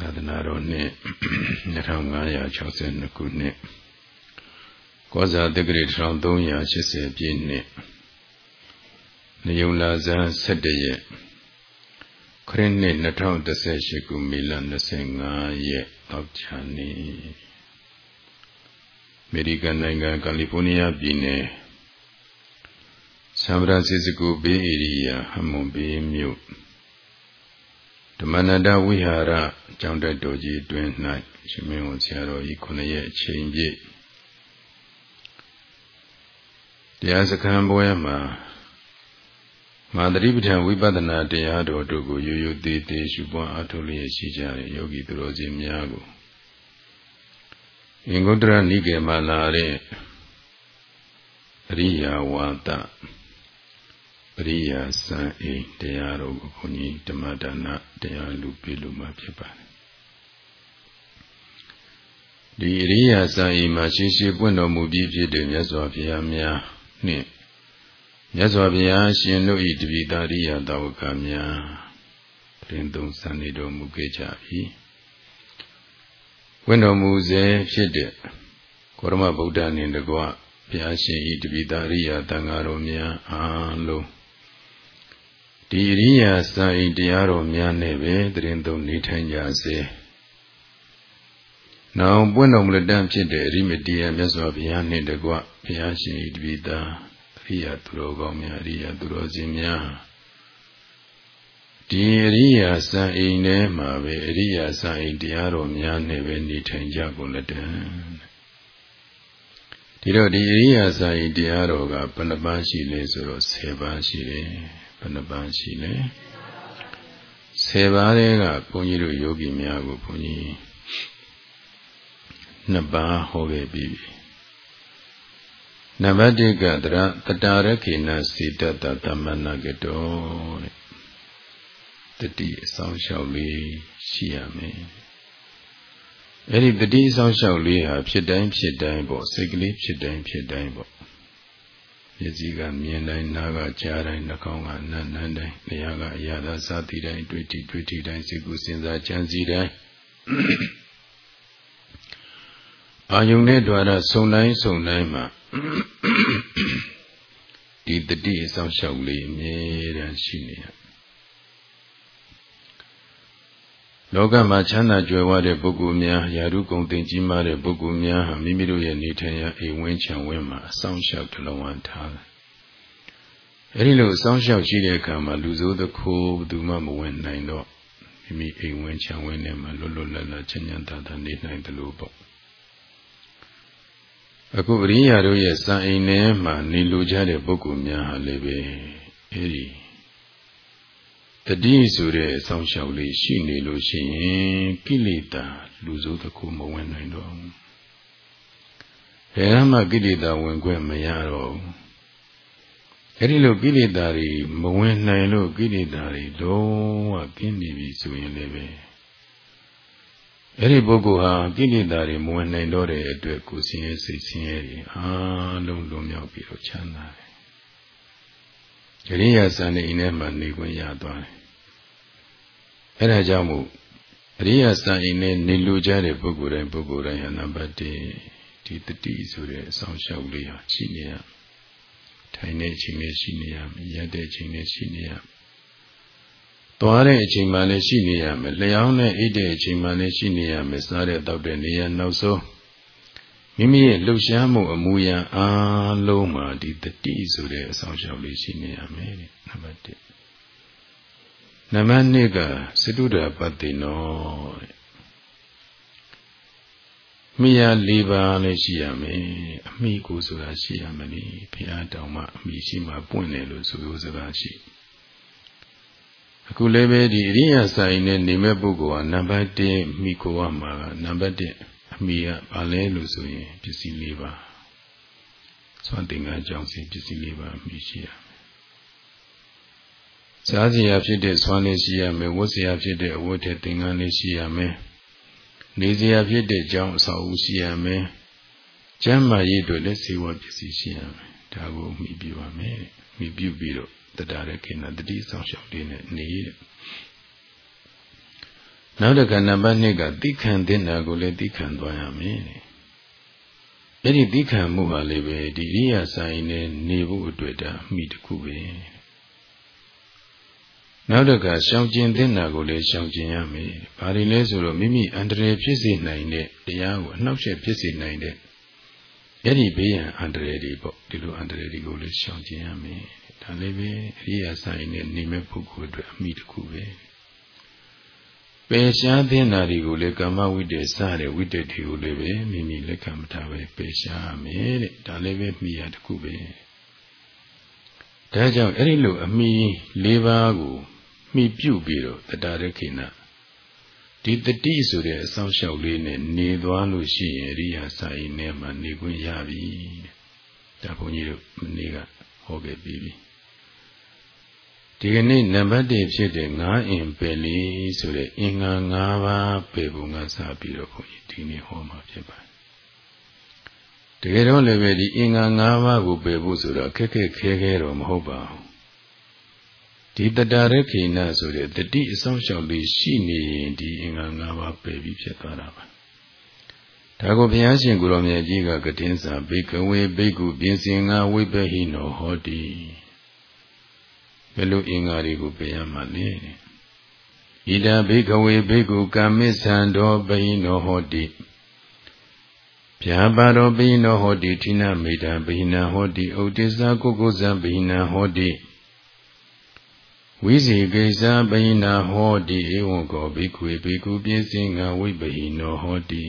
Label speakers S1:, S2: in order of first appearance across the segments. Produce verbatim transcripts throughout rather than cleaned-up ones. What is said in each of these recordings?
S1: သာသနာတော်နှစ်နှစ်ထောင်ငါးရာခြောက်ဆယ်နှစ်ခုနှစ်ကောဇာတက္ကရာတစ်ထောင်သုံးရာရှစ်ဆယ်ပြည့်နှစ်နေုံလာဇန်ဆယ့်တစ်ရက်ခရစ်နှစ်နှစ်ထောင်တစ်ဆယ်ရှစ်ခုမေလနှစ်ဆယ်ငါးရက်တောက်ချာနေ့အမေရိကန်နိုင်ငံကယ်လီဖိုးနီးယားပြည်နယ်ဆန်ဖရန်စစ္စကိုဘေးဧရိယာဟမွန်ဘေးမြို့ဓမ္မနန္ဒဝိဟာရကျောင်းတက်တော်ကြီးအတွင်း၌ရှင်မင်းဝန်ဆရာတော်ကြီးခုနှစ်ရက်အချိန်ပြည့်တရားစခန်းပွဲမှာမာသတိပဋ္ဌာန်ဝိပဿနာတရားတော်တို့ကိုရိုးရိုးသေးသေးရှုပွားအားထုတ်လျက်ရှိကြတဲ့ယောဂီသူတော်စင်များကိုအင်္ဂုတ္တရနိကေမှာလာတဲ့အရိယာဝါဒပရိယာစံအိမ်တရားတော်ကိုဘုန်းကြီးဓမ္မဒါနတရားလူပြလို့မှဖြစ်ပါတယ်ဒီအရိယာစံအိမ်မှာရှင်းရှင်းပွင့်တော်မူပြီးဖြစ်တဲ့မြတ်စွာဘုရားများနှင့်မြတ်စွာဘုရားရှင်တို့၏တပိတာရိယသာဝကများပြင်သုံးစံနေတော်မူခဲ့ကြ၏ပွင့်တော်မူစေဖြစ်တဲ့ကောရမဗုဒ္ဓနှင့်တကွဘုရားရှင်၏တပိတာရိယသံဃာတော်များအားလုံးဒီအရိယာစံအိမ်တရားတော်များနဲ့ပဲတရင်သုံးနေထိုင်ကြစေ။နောင်ပွင့်တော်မူတဲ့တန်ဖြစ်တဲ့အရိမတိယမြတ်စွာဘုရားနှင့်တကွဘုရားရှင်၏တပိတာအရိယာသူတော်ကောင်းများအရိယာသူတော်စင်များဒီအရိယာစံအိမ်ထဲမှာပဲအရိယာစံအိမ်တရားတော်များနဲ့ပဲနေထိုင်ကြကုန်လက်တံဒီတော့ဒီအရိယာစံအိမ်တရားတော်ကဘယ်နှပါးရှိလဲဆိုတော့ဆယ်ပါးရှိတယ်ဘယ်နှပါးရှိလဲဆယ်ပါးတဲ့ကဘုန်းကြီးတို့ယောဂီများကိုဘုန်းကြီးနှစ်ပါးဟောခဲ့ပြီးပြီနံပါတ်တစ်ကတရတတာရခေနစေတတသမဏကတောတဲ့တတိအဆောင်လျှောက်လေးရှိရမယ်အဲ့ဒီတတိအဆောင်လျှောက်လေးဟာဖြစ်တိုင်းဖြစ်တိုင်းပေါ့စိတ်ကလေးဖြစ်တိုင်းဖြစ်တိုင်းပေါ့မျက်စိကမြင်တိုင်းနားကကြားတိုင်းနှာခေါင်းကနားနမ်းတိုင်းလျှာကအရာသာစသည်တိုင်းတွေ့ထိတွေ့ထိတိုင်းစိတ်ကူစဉ်းစားကြံစည်တိုင်းအာယုန်နဲ့တွာရဆုံတိုင်းဆုံတိုင်းမှာဒီတတိအဆောင်လျှောက်လေးအမြဲတမ်းရှိနေရလောကမှာချမ်းသာကြွယ်ဝတဲ့ပုဂ္ဂိုလ်များယာရုဂုဏ်သိကြီးမားတဲ့ပုဂ္ဂိုလ်များဟာမိမိတို့ရဲ့နေထိုင်ရာအိမ်ဝင်းခြံဝင်းမှာအဆောင်လျှောက်တလုံးဝထားတယ်။အဲဒီလိုအဆောင်လျှောက်ရှိတဲ့အခါမှာလူဆိုးသခိုးဘယ်သူမှမဝင်နိုင်တော့မိမိအိမ်ဝင်းခြံဝင်းထဲမှာလွတ်လွတ်လပ်လပ်ချမ်းချမ်းသာသာနေနိုင်တယ်လို့ပေါ့။အခုအရိယာတို့ရဲ့စံအိမ်ထဲမှာနေလိုကြတဲ့ပုဂ္ဂိုလ်များဟာလည်းပဲအဲဒီတတိဆိုတဲ့အဆောင်လျှောက်လေးရှိနေလို့ရှိရင်ကိလေသာလူဆိုးသခိုးမဝင်နိုင်တော့ဘူး။ဘယ်မှကိလေသာဝင်ခွင့်မရတော့ဘူး။အဲဒီလိုကိလေသာတွေမဝင်နိုင်လို့ကိလေသာတွေလုံးဝကင်းနေပြီဆိုရင်လည်းပဲအဲဒီပုဂ္ဂိုလ်ဟာကိလေသာတွေမဝင်နိုင်တော့တဲ့အတွက်ကိုယ်ဆင်းရဲစိတ်ဆင်းရဲတွေအားလုံးလွန်မြောက်ပြီးတော့ချမ်းသာတယ်။အရိယာစံနေအိမ်ထဲမှာနေခွင့်ရသွားတယ်။အဲဒါကြောင့်မို့အရိယာစံအိမ်နဲ့နေလိုကြတဲ့ပုဂ္ဂိုလ်တိုင်းပုဂ္ဂိုလ်တိုင်းဟာနံပါတ်တစ်ဒီတတိဆိုတဲ့အဆောင်လျှောက်လေးဟာရှိနေရ။ထိုင်တဲ့အချိန်နဲ့ရှိနေရမယ်။ရပ်တဲ့အချိန်နဲ့ရှိနေရမယ်။သွားတဲ့အချိန်မှလည်းရှိနေရမယ်။လျှောင်းနဲ့အိတ်တဲ့အချိန်မှလည်းရှိနေရမယ်။စားတဲ့တောက်တဲ့နေရာနောက်ဆုံးမိမိရဲ့လှုပ်ရှားမှုအမူအရာအားလုံးမှာဒီတတိဆိုတဲ့အဆောင်လျှောက်လေးရှိနေရမယ်တဲ့နံပါတ်တစ်နံပါတ်နှစ်ကစတုဒ္ဓပတ္တိနောတဲ့မိယာလေးပါးလည်းရှိရမယ်အမိကိုဆိုတာရှိရမယ်လေဘုရားတောင်မှအမိရှိမှပွင့်တယ်လို့ဆိုလိုစကားရှိအခုလည်းပဲဒီအရိယာဆိုင်နဲ့နေမဲ့ပုဂ္ဂိုလ်ဟာနံပါတ်တစ်မိကိုကမှာနံပါတ်တစ်အမိကဘာလဲလို့ဆိုရင်ပစ္စည်းလေးပါသွန်သင်္ကန်းကြောင့်စီပစ္စည်းလေးပါအမိရှိရမယ်စားစရာဖြစ်တဲ့သွန်လေးရှိရမယ်ဝတ်စရာဖြစ်တဲ့အဝတ်တဲ့သင်္ကန်းလေးရှိရမယ်နေစရာဖြစ်တဲ့ကြောင်းအဆောက်အဦရှိရမယ်ကျမ်းမာရေးတွေလည်းစေဝပစ္စည်းရှိရမယ်ဒါကိုအမိပြုပါမယ်အမိပြုပြီးတော့တတားတဲ့ကိဏတတိဆောင်ရှောက်လေးနဲ့နေတဲ့နောက်တစ်ခါနံပါတ်နှစ်ကသိခံတဲ့နာကိုလည်းသိခံသွားရမယ်တဲ့အဲ့ဒီသိခံမှုဟာလည်းပဲဒီအရိယာဆိုင်နဲ့နေဖို့အတွက်ဒါအမိတစ်ခုပဲနောက်တစ်ခါရှောင်ကျင်တဲ့နာကိုလည်းရှောင်ကျင်ရမယ်ဘာတွေလဲဆိုတော့မိမိအန္တရာယ်ဖြစ်စေနိုင်တဲ့တရားကိုအနှောက်အယှက်ဖြစ်စေနိုင်တဲ့အဲ့ဒီဘေးရန်အန္တရာယ်တွေပေါ့ဒီလိုအန္တရာယ်တွေကိုလည်းရှောင်ကျင်ရမယ်ဒါလည်းပဲအရိယာဆိုင်နဲ့နေမဲ့ပုဂ္ဂိုလ်အတွက်အမိတစ်ခုပဲပယ်ရှားတဲ့နာတွေကိုလည်းကာမဝိတ္တေစတဲ့ဝိတ္တေတွေကိုလည်းပဲမိမိလက်ခံမထားပဲပယ်ရှားရမယ်တဲ့ဒါလည်းပဲမိရတစ်ခုပဲဒါကြောင့်အဲ့ဒီလိုအမိလေးပါးကိုမိပြုပြီးတော့တတရခိဏဒီတတိဆိုတဲ့အဆောင်လျှောက်လေးနဲ့နေသွားလို့ရှိရင်အရိယာဆိုင်နဲ့မှနေခွင့်ရပြီတဲ့ဒါဘုန်းကြီးတို့မနေ့ကဟောခဲ့ပြီးပြီဒီကနေ့နံပါတ်တစ်ဖြစ်တဲ့ငါးအင်ပယ်လေးဆိုတဲ့အင်္ဂါ၅ပါးပယ်ပုံကစပြီးတော့ဘုန်းကြီးဒီနေ့ဟောမှာဖြစ်ပါတယ်တကယ်တော့လည်းပဲဒီအင်္ဂါ၅ပါးကိုပယ်ဖို့ဆိုတော့ခက်ခက်ခဲခဲတော့မဟုတ်ပါဘူးဒီတတရခိဏဆိုတဲ့တတိအဆောင်လျှောက်လေးရှိနေရင်ဒီအင်္ဂါ၅ပါးပယ်ပြီးဖြစ်သွားတာပါဒါကိုဘုရားရှင်ကိုရောမြတ်ကြီးကကတင်းစာဘိကဝေဘိက္ခုပြင်စင်ငါဝိပဟိနောဟောတိဘယ်လိုအင်္ဂါတွေကိုပယ်ရမှာလဲဣဒံဘိကဝေဘိက္ခုကာမိသံတော်ဘိနောဟောတိဗျာပါတော်ဘိနောဟောတိဌိနမေတ္တဘိနာဟောတိဥဒိစ္စကုက္ကုဇံဘိနာဟောတိဝိဇိကိစ္စဘိနာဟောတိဧဝံကောဘိက္ခွေဘိက္ခုပြင်စင်ငါဝိပဟိနောဟောတိ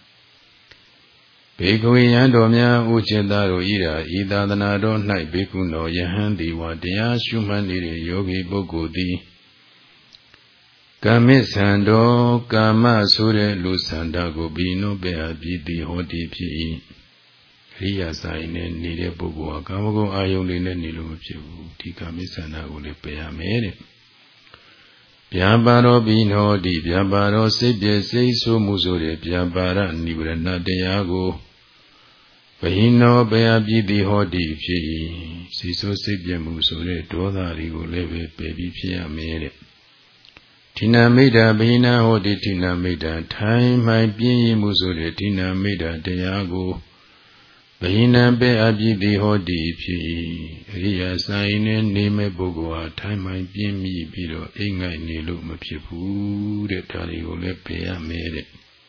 S1: ဘေကဝေယံတော်များဥจิตတို့ဤရာဤသာသနာတော်၌ဘေကုနောယဟန်တိဝတရားရှုမှတ်နေတဲ့ယောဂီပုဂ္ဂိုလ်သည်ကာမိသံတော်ကာမဆိုတဲ့လူသန္တာကိုဘိနောပေအပ်ပြီးသည်ဟောတိဖြစ်၏အရိယာဆိုင်နဲ့နေတဲ့ပုဂ္ဂိုလ်ဟာကာမဂုဏ်အာယုန်တွေနဲ့နေလို့မဖြစ်ဘူးဒီကာမိသန္တာကိုလည်းပယ်ရမယ်တဲ့ဗျာပါတော်ဘိနောတိဗျာပါတော်စိတ်ပြည့်စိတ်ဆိုးမှုဆိုတဲ့ဗျာပါရနိဝရဏတရားကိုဘိနောပေအပ်ပြီးသည်ဟောတိဖြစ်၏စိတ်ဆိုးစိတ်ပြည့်မှုဆိုတဲ့ဒေါသတွေကိုလည်းပဲပယ်ပြီးဖြစ်ရမယ်တဲ့ဌိနမိတ္တဘိနာဟောတိဌိနမိတ္တထိုင်မှန်ပြင်းရမှုဆိုတဲ့ဌိနမိတ္တတရားကိုဘိနံပေအပ်ပြီးသည်ဟောတိဖြစ်၏အရိယာဆိုင်နဲ့နေမဲ့ပုဂ္ဂိုလ်ဟာထိုင်မှန်ပြင်းမိပြီးတော့အိမ်ငိုက်နေလို့မဖြစ်ဘူးတဲ့ဒါတွေကိုလည်းပယ်ရမယ်တဲ့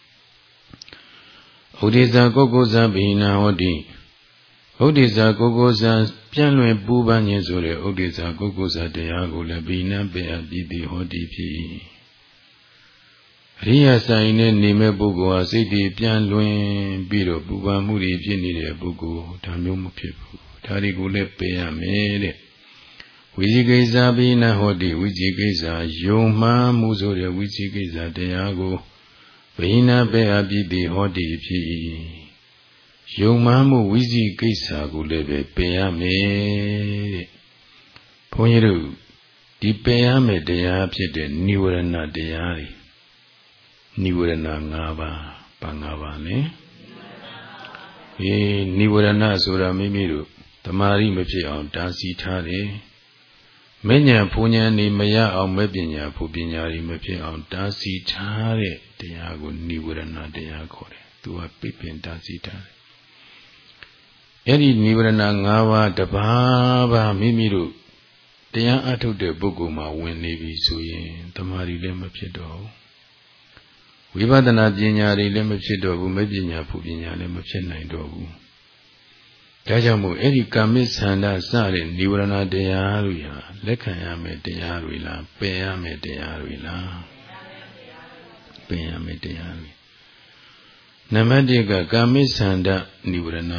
S1: ဥဒိစ္စကုက္ကုဇံဘိနာဟောတိဥဒိစ္စကုက္ကုဇံပြန့်လွင်ပူပန်ခြင်းဆိုတဲ့ဥဒိစ္စကုက္ကုဇတရားကိုလည်းဘိနံပေအပ်ပြီးသည်ဟောတိဖြစ်၏အရိယာဆိုင်နဲ့နေမဲ့ပုဂ္ဂိုလ်ဟာစိတ်တွေပြန့်လွင်ပြီးတော့ပူပန်မှုတွေဖြစ်နေတဲ့ပုဂ္ဂိုလ်ဒါမျိုးမဖြစ်ဘူးဒါတွေကိုလည်းပယ်ရမယ်တဲ့ဝိဇိကိစ္စဘိနံဟောတိဝိဇိကိစ္စယုံမှန်မှုဆိုတဲ့ဝိဇိကိစ္စတရားကိုဘိနံပေအပ်ပြီးသည်ဟောတိဖြစ်၏ယုံမှန်မှုဝိဇိကိစ္စကိုလည်းပဲပယ်ရမယ်တဲ့ဘုန်းကြီးတို့ဒီပယ်ရမယ်တရားဖြစ်တဲ့နိဝရဏတရားတွေနိဝရဏ၅ပါးပါ၅ပါးလေအေးနိဝရဏဆိုတာမိမိတို့တမာရီမဖြစ်အောင်တားဆီးထားတယ်မဉ္ဇဉ်ဘုံဉဏ်နေမရအောင်မဲ့ပညာဘုပညာတွေမဖြစ်အောင်တားဆီးထားတဲ့တရားကိုနိဝရဏတရားခေါ်တယ်သူကပြပင်တားဆီးထားတယ်အဲ့ဒီနိဝရဏ၅ပါးတပါးပါမိမိတို့တရားအထုတ်တဲ့ပုဂ္ဂိုလ်မှာဝင်နေပြီဆိုရင်တမာရီလည်းမဖြစ်တော့ဘူးဝိပဿနာပညာတွေလည်းမဖြစ်တော့ဘူးမဲ့ပညာဘုပညာလည်းမဖြစ်နိုင်တော့ဘူးဒါကြောင့်မို့အဲ့ဒီကာမိသန္တာစတဲ့နိဝရဏတရားတွေဟာလက်ခံရမယ်တရားတွေလားပယ်ရမယ်တရားတွေလားပယ်ရမယ်တရားတွေနံပါတ်တစ်ကကာမိသန္တာနိဝရဏ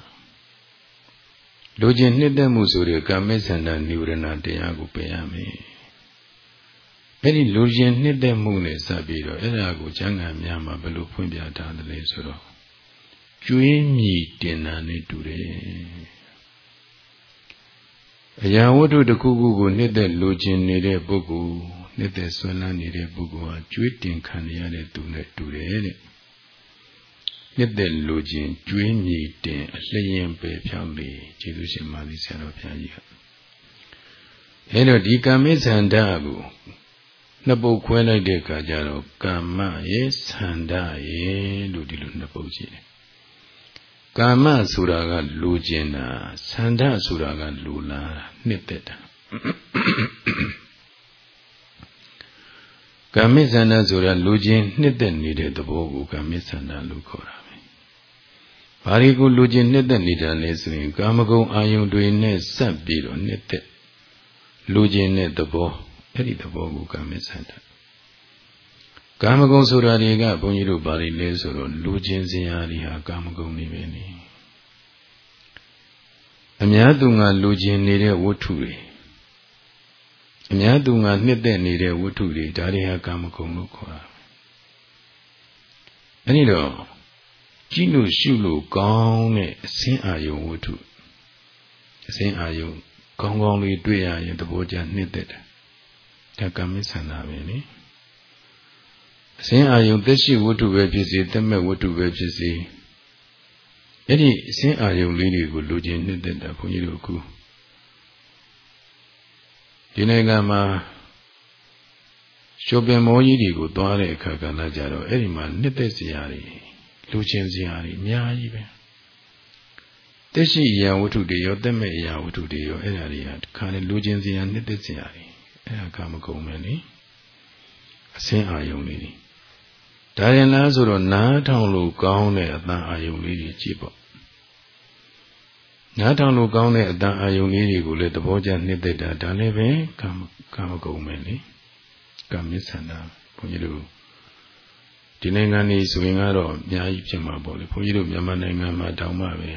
S1: လူချင်းနှစ်သက်မှုဆိုတဲ့ကာမိသန္တာနိဝရဏတရားကိုပယ်ရမယ်အဲ့ဒီလူချင်းနှစ်သက်မှုနဲ့စပ်ပြီးတော့အဲ့ဒါကိုကျမ်းဂန်များမှာဘယ်လိုဖွင့်ပြထားသလဲဆိုတော့ကျွေးမြည်တင်တာနဲ့တူတယ်အရာဝတ္ထုတစ်ခုခုကိုနှစ်သက်လူချင်းနေတဲ့ပုဂ္ဂိုလ်နှစ်သက်ဆွမ်းလန်းနေတဲ့ပုဂ္ဂိုလ်ဟာကျွေးတင်ခံရတဲ့သူနဲ့တူတယ်တဲ့နှစ်သက်လူချင်းကျွေးမြည်တင်အလျင်ပဲဖြောင်းလေကျေးဇူးရှင်မာသီဆရာတော်ဘုရားကြီးကအဲ့တော့ဒီကာမိသန္တာကိုနှစ်ပုတ်ခွဲလိုက်တဲ့အခါကျတော့ကာမရဲ့ဆန္ဒရဲ့လို့ဒီလိုနှစ်ပုတ်ရှိတယ်ကာမဆိုတာကလူကျင်တာဆန္ဒဆိုတာကလူလာနှစ်သက်တာကာမိဆန္ဒဆိုတာလူကျင်နှစ်သက်နေတဲ့သဘောကိုကာမိဆန္ဒလို့ခေါ်တာပဲဘာဒီကိုလူကျင်နှစ်သက်နေတာလဲဆိုရင်ကာမဂုဏ်အာယုန်တွေနဲ့စပ်ပြီးတော့နှစ်သက်လူကျင်တဲ့သဘောအဲ့ဒီသဘောကိုကာမိဆန္ဒကာမဂုဏ်ဆိုတာတွေကဘုန်းကြီးတို့ဘာတွေလဲဆိုတော့လူကျင်စရာတွေဟာကာမဂုဏ်တွေပဲနေအများသူငါလူကျင်နေတဲ့ဝတ္ထုတွေအများသူငါနှစ်သက်နေတဲ့ဝတ္ထုတွေဒါတွေဟာကာမဂုဏ်လို့ခေါ်တာအဲ့ဒီတော့ကြည့်လို့ရှုလို့ကောင်းတဲ့အစင်းအာယုံဝတ္ထုအစင်းအာယုံကောင်းကောင်းလေးတွေ့ရရင်သဘောကျနှစ်သက်တယ်ဒါကာမိဆန္ဒပဲလေအစင်းအာယုံသက်ရှိဝတ္ထုပဲဖြစ်စေသက်မဲ့ဝတ္ထုပဲဖြစ်စေအဲ့ဒီအစင်းအာယုံလေးတွေကိုလူချင်းနှစ်သက်တာဘုန်းကြီးတို့အခုဒီနိုင်ငံမှာရှောပင်မောကြီးတွေကိုသွားတဲ့အခါကလည်းကြတော့အဲ့ဒီမှာနှစ်သက်စရာတွေလူချင်းစရာတွေအများကြီးပဲသက်ရှိအရာဝတ္ထုတွေရောသက်မဲ့အရာဝတ္ထုတွေရောအဲ့ဒါတွေကတခါလေလူချင်းစရာနှစ်သက်စရာတွေအဲ့ဒါကာမဂုဏ်ပဲလေအစင်းအာယုံလေးတွေဒါရင်လားဆိုတော့နားထောင်လို့ကောင်းတဲ့အတန်အာယုံလေးတွေကြည့်ပေါ့နားထောင်လို့ကောင်းတဲ့အတန်အာယုံလေးတွေကိုလည်းသဘောကျနှစ်သက်တာဒါလည်းပဲကာမကာမဂုဏ်ပဲလေကာမိဆန္ဒဘုန်းကြီးတို့ဒီနိုင်ငံနေဆိုရင်ကတော့အများကြီးဖြစ်မှာပေါ့လေဘုန်းကြီးတို့မြန်မာနိုင်ငံမှာတောင်မှပဲ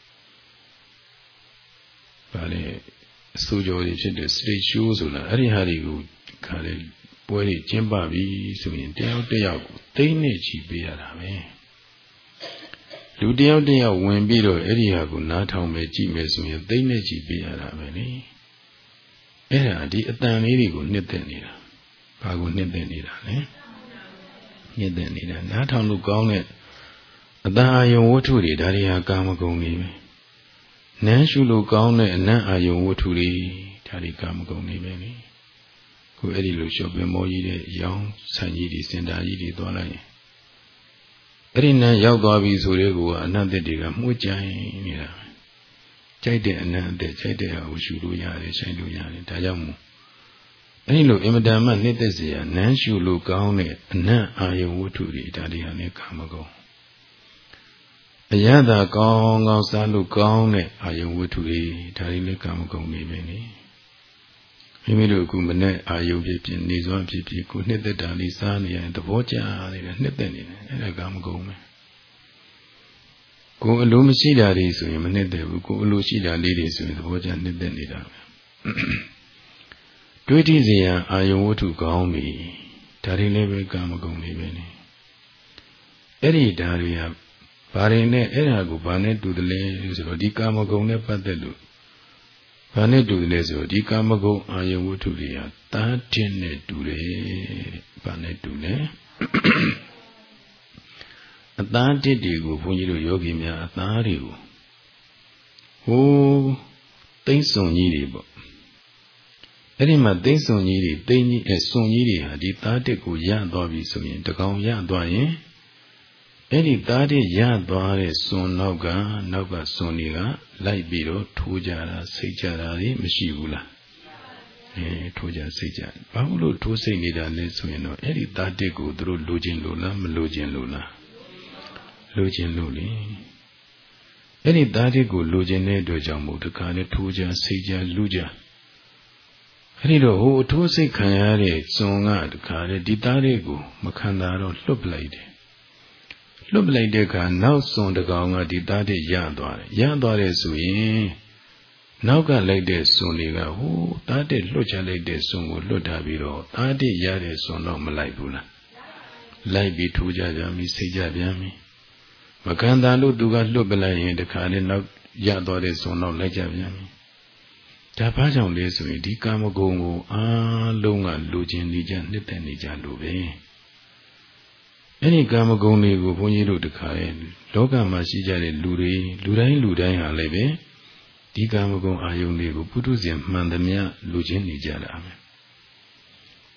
S1: ဗာလေအစိုးရတွေဖြစ်တဲ့ state show ဆိုတာအဲ့ဒီဟာတွေကိုခါလေပွဲတွေကျင်းပပြီဆိုရင်တယောက်တယောက်ကိုသိမ့်နေချီပေးရတာပဲလူတယောက်တယောက်ဝင်ပြီးတော့အဲ့ဒီဟာကိုနားထောင်မယ်ကြည့်မယ်ဆိုရင်သိမ့်နေချီပေးရတာပဲလေအဲ့ဒါဒီအတန်လေးတွေကိုနှစ်သက်နေတာဘာကိုနှစ်သက်နေတာလဲနှစ်သက်နေတာနားထောင်လို့ကောင်းတဲ့အတန်အာယုံဝတ္ထုတွေဒါတွေဟာကာမဂုဏ်တွေပဲနမ်းရှုလို့ကောင်းတဲ့အနံ့အာယုံဝတ္ထုတွေဒါတွေကာမဂုဏ်တွေပဲလေခုအဲ့ဒီလိုရှော့ပင်မောကြီးတဲ့ရောင်ဆိုင်ကြီးတွေစင်တာကြီးတွေသွားလိုက်ရင်အဲ့ဒီနန်းရောက်သွားပြီဆိုတဲ့ကောအနတ်သက်တွေကမှုကြိုင်နေတာကြိုက်တဲ့အနတ်သက်ကြိုက်တဲ့ဟာကိုရှုလို့ရတယ်ဆိုင်လို့ရတယ်ဒါကြောင့်မို့အဲ့ဒီလိုအင်မတန်မှနှစ်သက်စရာနန်းရှုလို့ကောင်းတဲ့အနံ့အာယုံဝတ္ထုတွေဒါတွေဟာလည်းကာမဂုဏ်အရသာကောင်းကောင်းစားလို့ကောင်းတဲ့အာယုံဝတ္ထုတွေဒါတွေလည်းကာမဂုဏ်တွေပဲနေမိမိတို့အခုမနဲ့အာယုံဖြစ်ဖြစ်နေစွမ်းဖြစ်ဖြစ်ကိုနှစ်သက်တာလေးစားနေရင်သဘောကျနေတယ်နှစ်သက်နေတယ်အဲ့ဒါကာမဂုဏ်ပဲကိုအလိုမရှိတာတွေဆိုရင်မနှစ်သက်ဘူးကိုအလိုရှိတာလေးတွေဆိုရင်သဘောကျနှစ်သက်နေတာပဲတွေးကြည့်စရာအာယုံဝတ္ထုကောင်းပြီဒါတွေလည်းပဲကာမဂုဏ်တွေပဲနေအဲ့ဒီဓာတွေကဘာတွေနဲ့အဲ့ဒါကိုဘာနဲ့တူတယ်လဲဆိုတော့ဒီကာမဂုဏ်နဲ့ပတ်သက်လို့ဘာနဲ့တူတယ်လဲဆိုတော့ဒီကာမဂုဏ်အာယုံဝတ္ထုတွေဟာတားတင်နဲ့တူတယ်ဘာနဲ့တူလဲအသားတစ်တွေကိုဘုန်းကြီးတို့ယောဂီများအသားတွေကိုဟိုးသိမ့်စွန်ကြီးတွေပေါ့အဲ့ဒီမှာသိမ့်စွန်ကြီးတွေသိမ့်ကြီးအစွန်ကြီးတွေဟာဒီသားတစ်ကိုရသွားပြီဆိုရင်တကောင်ရသွားရင်အဲ့ဒီသားတစ်ရသွားတဲ့စွန်နောက်ကနောက်ကစွန်တွေကလိုက်ပြီးတော့ထိုးကြတာစိတ်ကြတာတွေမရှိဘူးလားအဲထိုးကြစိတ်ကြဘာလို့ထိုးစိတ်နေတာလဲဆိုရင်တော့အဲ့ဒီသားတစ်ကိုသူတို့လိုချင်လို့လားမလိုချင်လို့လားလိုချင်လို့လေအဲ့ဒီသားတစ်ကိုလိုချင်တဲ့အတွက်ကြောင့်မို့တခါနဲ့ထိုးကြစိတ်ကြလူကြအဲ့ဒီတော့ဟိုအထိုးစိတ်ခံရတဲ့စွန်ကတခါနဲ့ဒီသားတစ်ကိုမခံတာတော့လွတ်ပလိုက်တယ်လွတ်ပလိုက်တဲ့အခါနောက်စွန်တကောင်ကဒီသားတစ်ရသွားတယ်ရသွားတယ်ဆိုရင်နောက်ကလိုက်တဲ့စွန်တွေကဟိုသားတစ်လွတ်ချလိုက်တဲ့စွန်ကိုလွတ်တာပြီးတော့သားတစ်ရတဲ့စွန်တော့မလိုက်ဘူးလားလိုက်ပြီးထိုးကြကြပြီစိတ်ကြပြန်ပြီမခံတာလို့သူကလွတ်ပလိုက်ရင်တခါနဲ့နောက်ရသွားတဲ့စွန်တော့လိုက်ကြပြန်ပြီဒါဘာကြောင့်လဲဆိုရင်ဒီကာမဂုဏ်ကိုအားလုံးကလိုချင်နေကြနှစ်သက်နေကြလို့ပဲအဲ့ဒီကာမဂုဏ်တွေကိုဘုန်းကြီးတို့တခါရဲ့လောကမှာရှိကြတဲ့လူတွေလူတိုင်းလူတိုင်းဟာလည်းပဲဒီကာမဂုဏ်အာယုန်တွေကိုပုထုဇဉ်မှန်သမျှလူချင်းနေကြတာပဲပု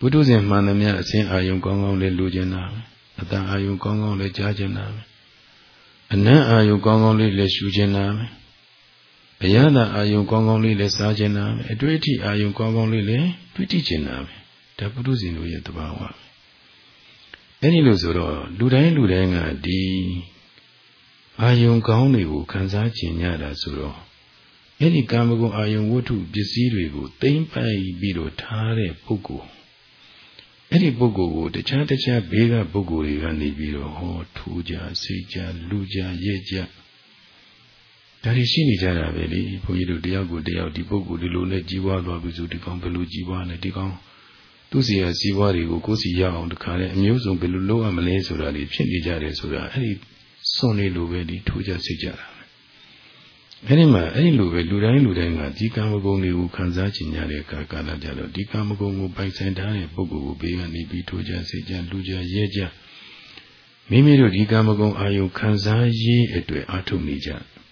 S1: ပုထုဇဉ်မှန်သမျှအစဉ်အာယုံကောင်းကောင်းလေးလူကျင်တာပဲအတန်အာယုံကောင်းကောင်းလေးကြားကျင်တာပဲအနံ့အာယုံကောင်းကောင်းလေးလည်းရှူကျင်တာပဲအရသာအာယုံကောင်းကောင်းလေးလည်းစားကျင်တာပဲအတွေ့အထိအာယုံကောင်းကောင်းလေးလည်းတွေ့ထိကျင်တာပဲဒါပုထုဇဉ်တို့ရဲ့သဘာဝပဲအဲ့ဒီလိုဆိုတော့လူတိုင်းလူတိုင်းကဒီအာယုံကောင်းတွေကိုခံစားကျင်ရတာဆိုတော့အဲ့ဒီကာမဂုဏ်အာယုံဝတ္ထုပစ္စည်းတွေကိုသိမ့်ပိုက်ပြီးတော့ထားတဲ့ပုဂ္ဂိုလ်အဲ့ဒီပုဂ္ဂိုလ်ကိုတခြားတခြားဘေးကပုဂ္ဂိုလ်တွေကနေပြီးတော့ဟောထူကြစိတ်ကြလူကြရဲ့ကြဒါတွေရှိနေကြတာပဲလေဘုန်းကြီးတို့တယောက်ကိုတယောက်ဒီပုဂ္ဂိုလ်ဒီလိုနဲ့ကြီးပွားသွားပြီဆိုဒီကောင်ဘယ်လိုကြီးပွားလဲဒီကောင်သူ့စီရစီးပွားတွေကိုကိုယ်စီရအောင်တခါနဲ့အမျိုးစုံဘယ်လိုလုပ်ရမလဲဆိုတာတွေဖြစ်နေကြတယ်ဆိုတာအဲ့ဒီစွန့်နေလို့ပဲဒီထူကြစိတ်ကြတာအဲ့ဒီမှာအဲ့ဒီလိုပဲလူတိုင်းလူတိုင်းကဒီကာမဂုဏ်တွေကိုခံစားကျင်ကြတဲ့အခါကာလကြတော့ဒီကာမဂုဏ်ကိုပိုင်ဆိုင်ထားတဲ့ပုဂ္ဂိုလ်ကိုဘေးကနေပြီးထိုးကြစိတ်ကြလူကြရဲကြမိမိတို့ဒီကာမဂုဏ်အာယုခံစားရေးအတွက်အာထုနေကြ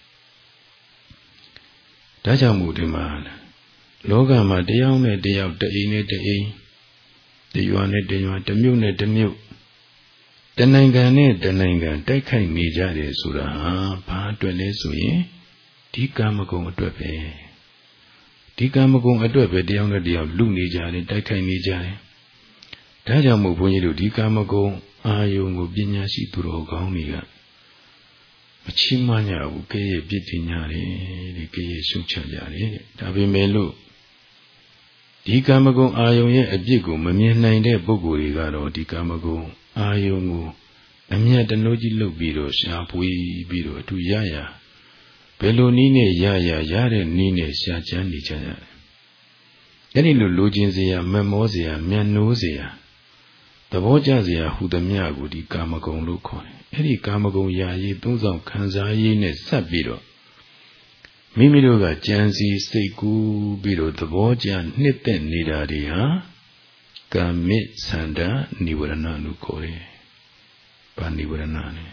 S1: ဒါကြောင့်မို့ဒီမှာလောကမှာတယောက်နဲ့တယောက်တအိမ်နဲ့တအိမ်တရွာနဲ့တရွာတမြို့နဲ့တမြို့တနိုင်ငံနဲ့တနိုင်ငံတိုက်ခိုက်နေကြတယ်ဆိုတာဟာဘာအတွက်လဲဆိုရင်ဒီကာမဂုဏ်အတွက်ပဲဒီကာမဂုဏ်အတွက်ပဲတယောက်နဲ့တယောက်လူနေကြတယ်တိုက်ခိုက်နေကြတယ်ဒါကြောင့်မို့ဘုန်းကြီးတို့ဒီကာမဂုဏ်အာယုံကိုပညာရှိသူတော်ကောင်းတွေကမချီးမွမ်းကြဘူးကဲရဲ့ပြစ်တင်ကြတယ်ဒီကဲရဲ့ရှုတ်ချကြတယ်ဒါပေမဲ့လို့ဒီကာမဂုဏ်အာယုံရဲ့အပြစ်ကိုမမြင်နိုင်တဲ့ပုဂ္ဂိုလ်တွေကတော့ဒီကာမဂုဏ်အာယုံကိုအမျက်တနှုတ်ကြီးလုပ်ပြီးတော့ရှာဖွေပြီးတော့အထူးရရဘယ်လိုနည်းနဲ့ရရရတဲ့နည်းနဲ့ရှာချမ်းနေကြရတယ်။အဲ့ဒီလိုလိုချင်စရာမမောစရာမျက်နှိုးစရာသဘောကျစရာဟူသည်များကိုဒီကာမဂုဏ်လို့ခေါ်တယ်။အဲ့ဒီကာမဂုဏ်ရာရည်သုံးဆောင်ခံစားရည်နဲ့ဆက်ပြီးတော့မိမိတို့ကကြံစီစိတ်ကူးပြီးတော့သဘောကျနှစ်သက်နေတာတွေဟာကာမိသန္တာနိဝရဏလို့ခေါ်တယ်။ဘာနိဝရဏလဲ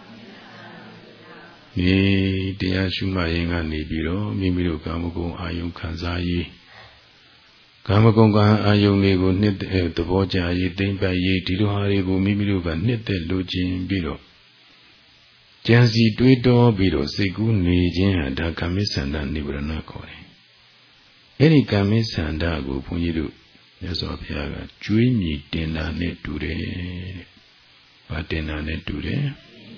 S1: ။ဒီတရားရှုမှတ်ရင်ကနေပြီးတော့မိမိတို့ကာမဂုဏ်အာယုံခံစားရည်ကာမဂုဏ်ကအာယုန်တွေကိုနှစ်သက်သဘောကျရေးသိမ့်ပတ်ရေးဒီလိုဟာတွေကိုမိမိတို့ကနှစ်သက်လိုချင်ပြီးတော့ကြံစီတွေးတောပြီးတော့စိတ်ကူးနေခြင်းဟာဒါကာမိသန္တာနိဗ္ဗာန်ခေါ်တယ်။အဲဒီကာမိသန္တာကိုဘုန်းကြီးတို့မြတ်စွာဘုရားကကျွေးမြည်တင်တာနဲ့တူတယ်တဲ့။ဘာတင်တာနဲ့တူတယ်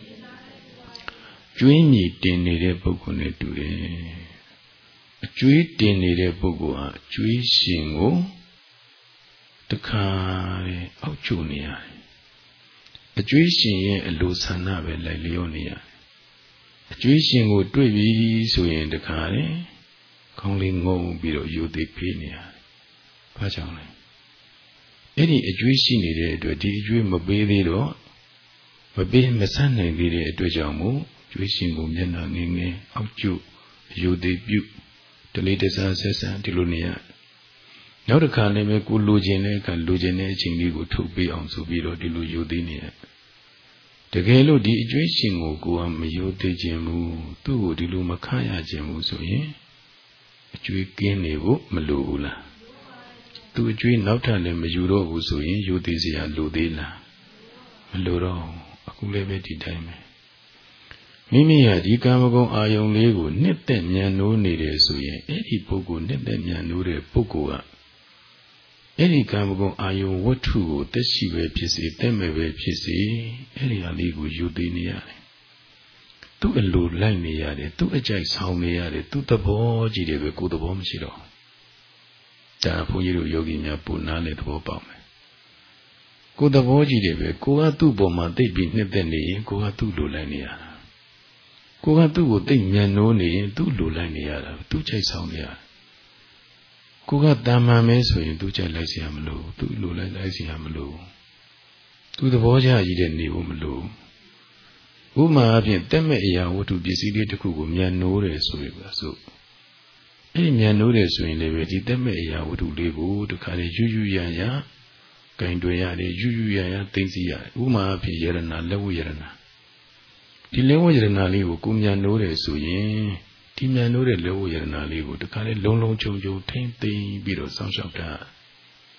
S1: ။ကျွေးမြည်တင်နေတဲ့ပုဂ္ဂိုလ်နဲ့တူတယ်။အကျွေးတင်နေတဲ့ပုဂ္ဂိုလ်ဟာအကျွေးရှင်ကိုတခါလေအောက်ချုပ်နေရတယ်အကျွေးရှင်ရဲ့အလိုဆန္ဒပဲလိုက်လျောနေရတယ်အကျွေးရှင်ကိုတွေ့ပြီဆိုရင်တခါလေခေါင်းလေးငုံပြီးတော့ယူသေးဖေးနေရတယ်ဘာကြောင့်လဲအဲ့ဒီအကျွေးရှိနေတဲ့အတွက်ဒီအကျွေးမပေးသေးတော့မပေးမဆန်းနိုင်သေးတဲ့အတွက်ကြောင့်မို့ကျွေးရှင်ကိုမျက်နှာငယ်ငယ်အောက်ကျယူသေးပြုတလေးတစားဆက်ဆံဒီလိုနေရနောက်တစ်ခါလည်းပဲကိုလိုချင်တဲ့အခါလိုချင်တဲ့အချိန်လေးကိုထုတ်ပေးအောင်ဆိုပြီးတော့ဒီလိုယူသေးနေရတကယ်လို့ဒီအကျွေးရှင်ကိုကိုကမယူသေးခြင်းဘူးသူ့ကိုဒီလိုမခရခြင်းဘူးဆိုရင်အကျွေးကင်းနေဖို့မလိုဘူးလားသူအကျွေးနောက်ထပ်လည်းမယူတော့ဘူးဆိုရင်ယူသေးစရာလိုသေးလားမလိုတော့အခုလည်းပဲဒီတိုင်းပဲမိမိဟာဒီကာမဂုဏ်အာယုန်လေးကိုနှစ်သက်ဉာဏ်နိုးနေတယ်ဆိုရင်အဲ့ဒီပုဂ္ဂိုလ်နှစ်သက်ဉာဏ်နိုးတဲ့ပုဂ္ဂိုလ်ကအဲ့ဒီကာမဂုဏ်အာယုန်ဝတ္ထုကိုသက်ရှိပဲဖြစ်စေသက်မဲ့ပဲဖြစ်စေအဲ့ဒီဟာလေးကိုယူသိနေရတယ်သူ့အလိုလိုက်နေရတယ်သူ့အကြိုက်ဆောင်နေရတယ်သူ့သဘောကြည့်တယ်ပဲကိုယ်သဘောမရှိတော့ဒါဘုန်းကြီးတို့ယောဂီများပူနာနဲ့သဘောပေါက်မယ်ကိုယ်သဘောကြည့်တယ်ပဲကိုကသူ့ပေါ်မှာသိပြီးနှစ်သက်နေရင်ကိုကသူ့လိုလိုက်နေရတာကိုကသူ့ကိုသိဉာဏ်နိုးနေရင်သူ့လိုလိုက်နေရတာသူ့ကြိုက်ဆောင်နေရကိုကတာမန်မဲဆိုရင်သူ့ကြိုက်လိုက်เสียမလို့သူ့လိုလိုက်လိုက်เสียမလို့သူ့သဘောကျကြီးတဲ့နေဖို့မလို့ဥမာအဖြစ်တက်မဲ့အရာဝတ္ထုပစ္စည်းလေးတစ်ခုကိုဉာဏ်နိုးတယ်ဆိုရပါစို့အဲ့ဒီဉာဏ်နိုးတယ်ဆိုရင်လည်းပဲဒီတက်မဲ့အရာဝတ္ထုလေးကိုတခါလေယူယူရရဂိုင်တွေရတယ်ယူယူရရသိသိရတယ်ဥမာအဖြစ်ယရဏလက်ဝယရဏဒီလက်ဝယရဏလေးကိုကိုဉာဏ်နိုးတယ်ဆိုရင်ဒီဉာဏ်နိုးတဲ့လက်ဝယရဏလေးကိုတခါလေလုံးလုံးချုံချုံထိမ့်သိမ့်ပြီးတော့စောင့်ရှောက်တာ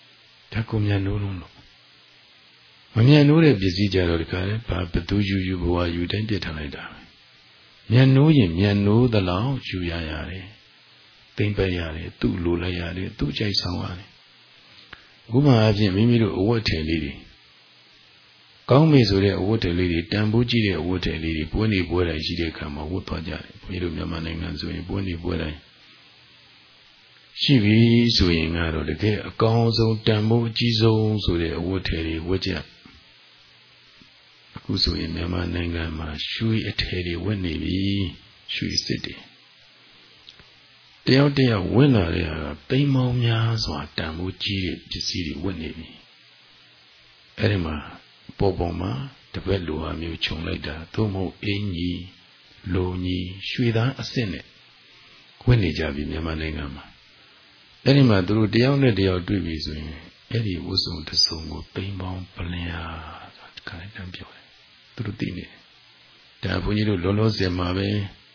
S1: ဒါကိုမြန်နိုးလုံးလို့မမြန်နိုးတဲ့ပစ္စည်းကြတော့ဒီကနေ့ဘာဘသူယူယူဘဝယူတိုင်းပြစ်ထားလိုက်တာမြန်နိုးရင်မြန်နိုးသလောက်ယူရရတယ်သိမ့်ပက်ရတယ်သူ့လိုလိုက်ရတယ်သူ့ကြိုက်ဆောင်ရတယ်အခုမှအဖြစ်မိမိတို့အဝတ်ထည်လေးတွေကောင်းပြီဆိုတဲ့အဝတ်ထည်လေးတွေတန်ဖိုးကြီးတဲ့အဝတ်ထည်လေးတွေပွဲနေပွဲတိုင်းရှိတဲ့အခါမှာဝတ်သွားကြတယ်ဘုန်းကြီးတို့မြန်မာနိုင်ငံဆိုရင်ပွဲနေပွဲတိုင်းရှိပြီဆိုရင်ကတော့တကယ်အကောင်းဆုံးတန်ဖိုးအကြီးဆုံးဆိုတဲ့အဝတ်ထည်တွေဝတ်ကြအခုဆိုရင်မြန်မာနိုင်ငံမှာရွှေအထည်တွေဝတ်နေပြီရွှေစစ်တွေတယောက်တယောက်ဝတ်လာတဲ့ဟာသိမ်းမောင်းများစွာတန်ဖိုးကြီးတဲ့ပစ္စည်းတွေဝတ်နေပြီအဲ့ဒီမှာပေါ်ပေါ်မှာတပည့်လိုဟာမျိုးခြုံလိုက်တာသို့မဟုတ်အင်းကြီးလိုကြီးရွှေသားအစစ်နဲ့ဝတ်နေကြပြီမြန်မာနိုင်ငံမှာအဲ့ဒီမှာသူတို့တယောက်နဲ့တယောက်တွေ့ပြီဆိုရင်အဲ့ဒီဝတ်စုံတစ်စုံကိုသိမ်းပေါင်းပလင်ဟာဆိုတာခါတိုင်းတမ်းပြောတယ်သူတို့သိနေတယ်ဒါဘုန်းကြီးတို့လောလောဆယ်မှာပဲ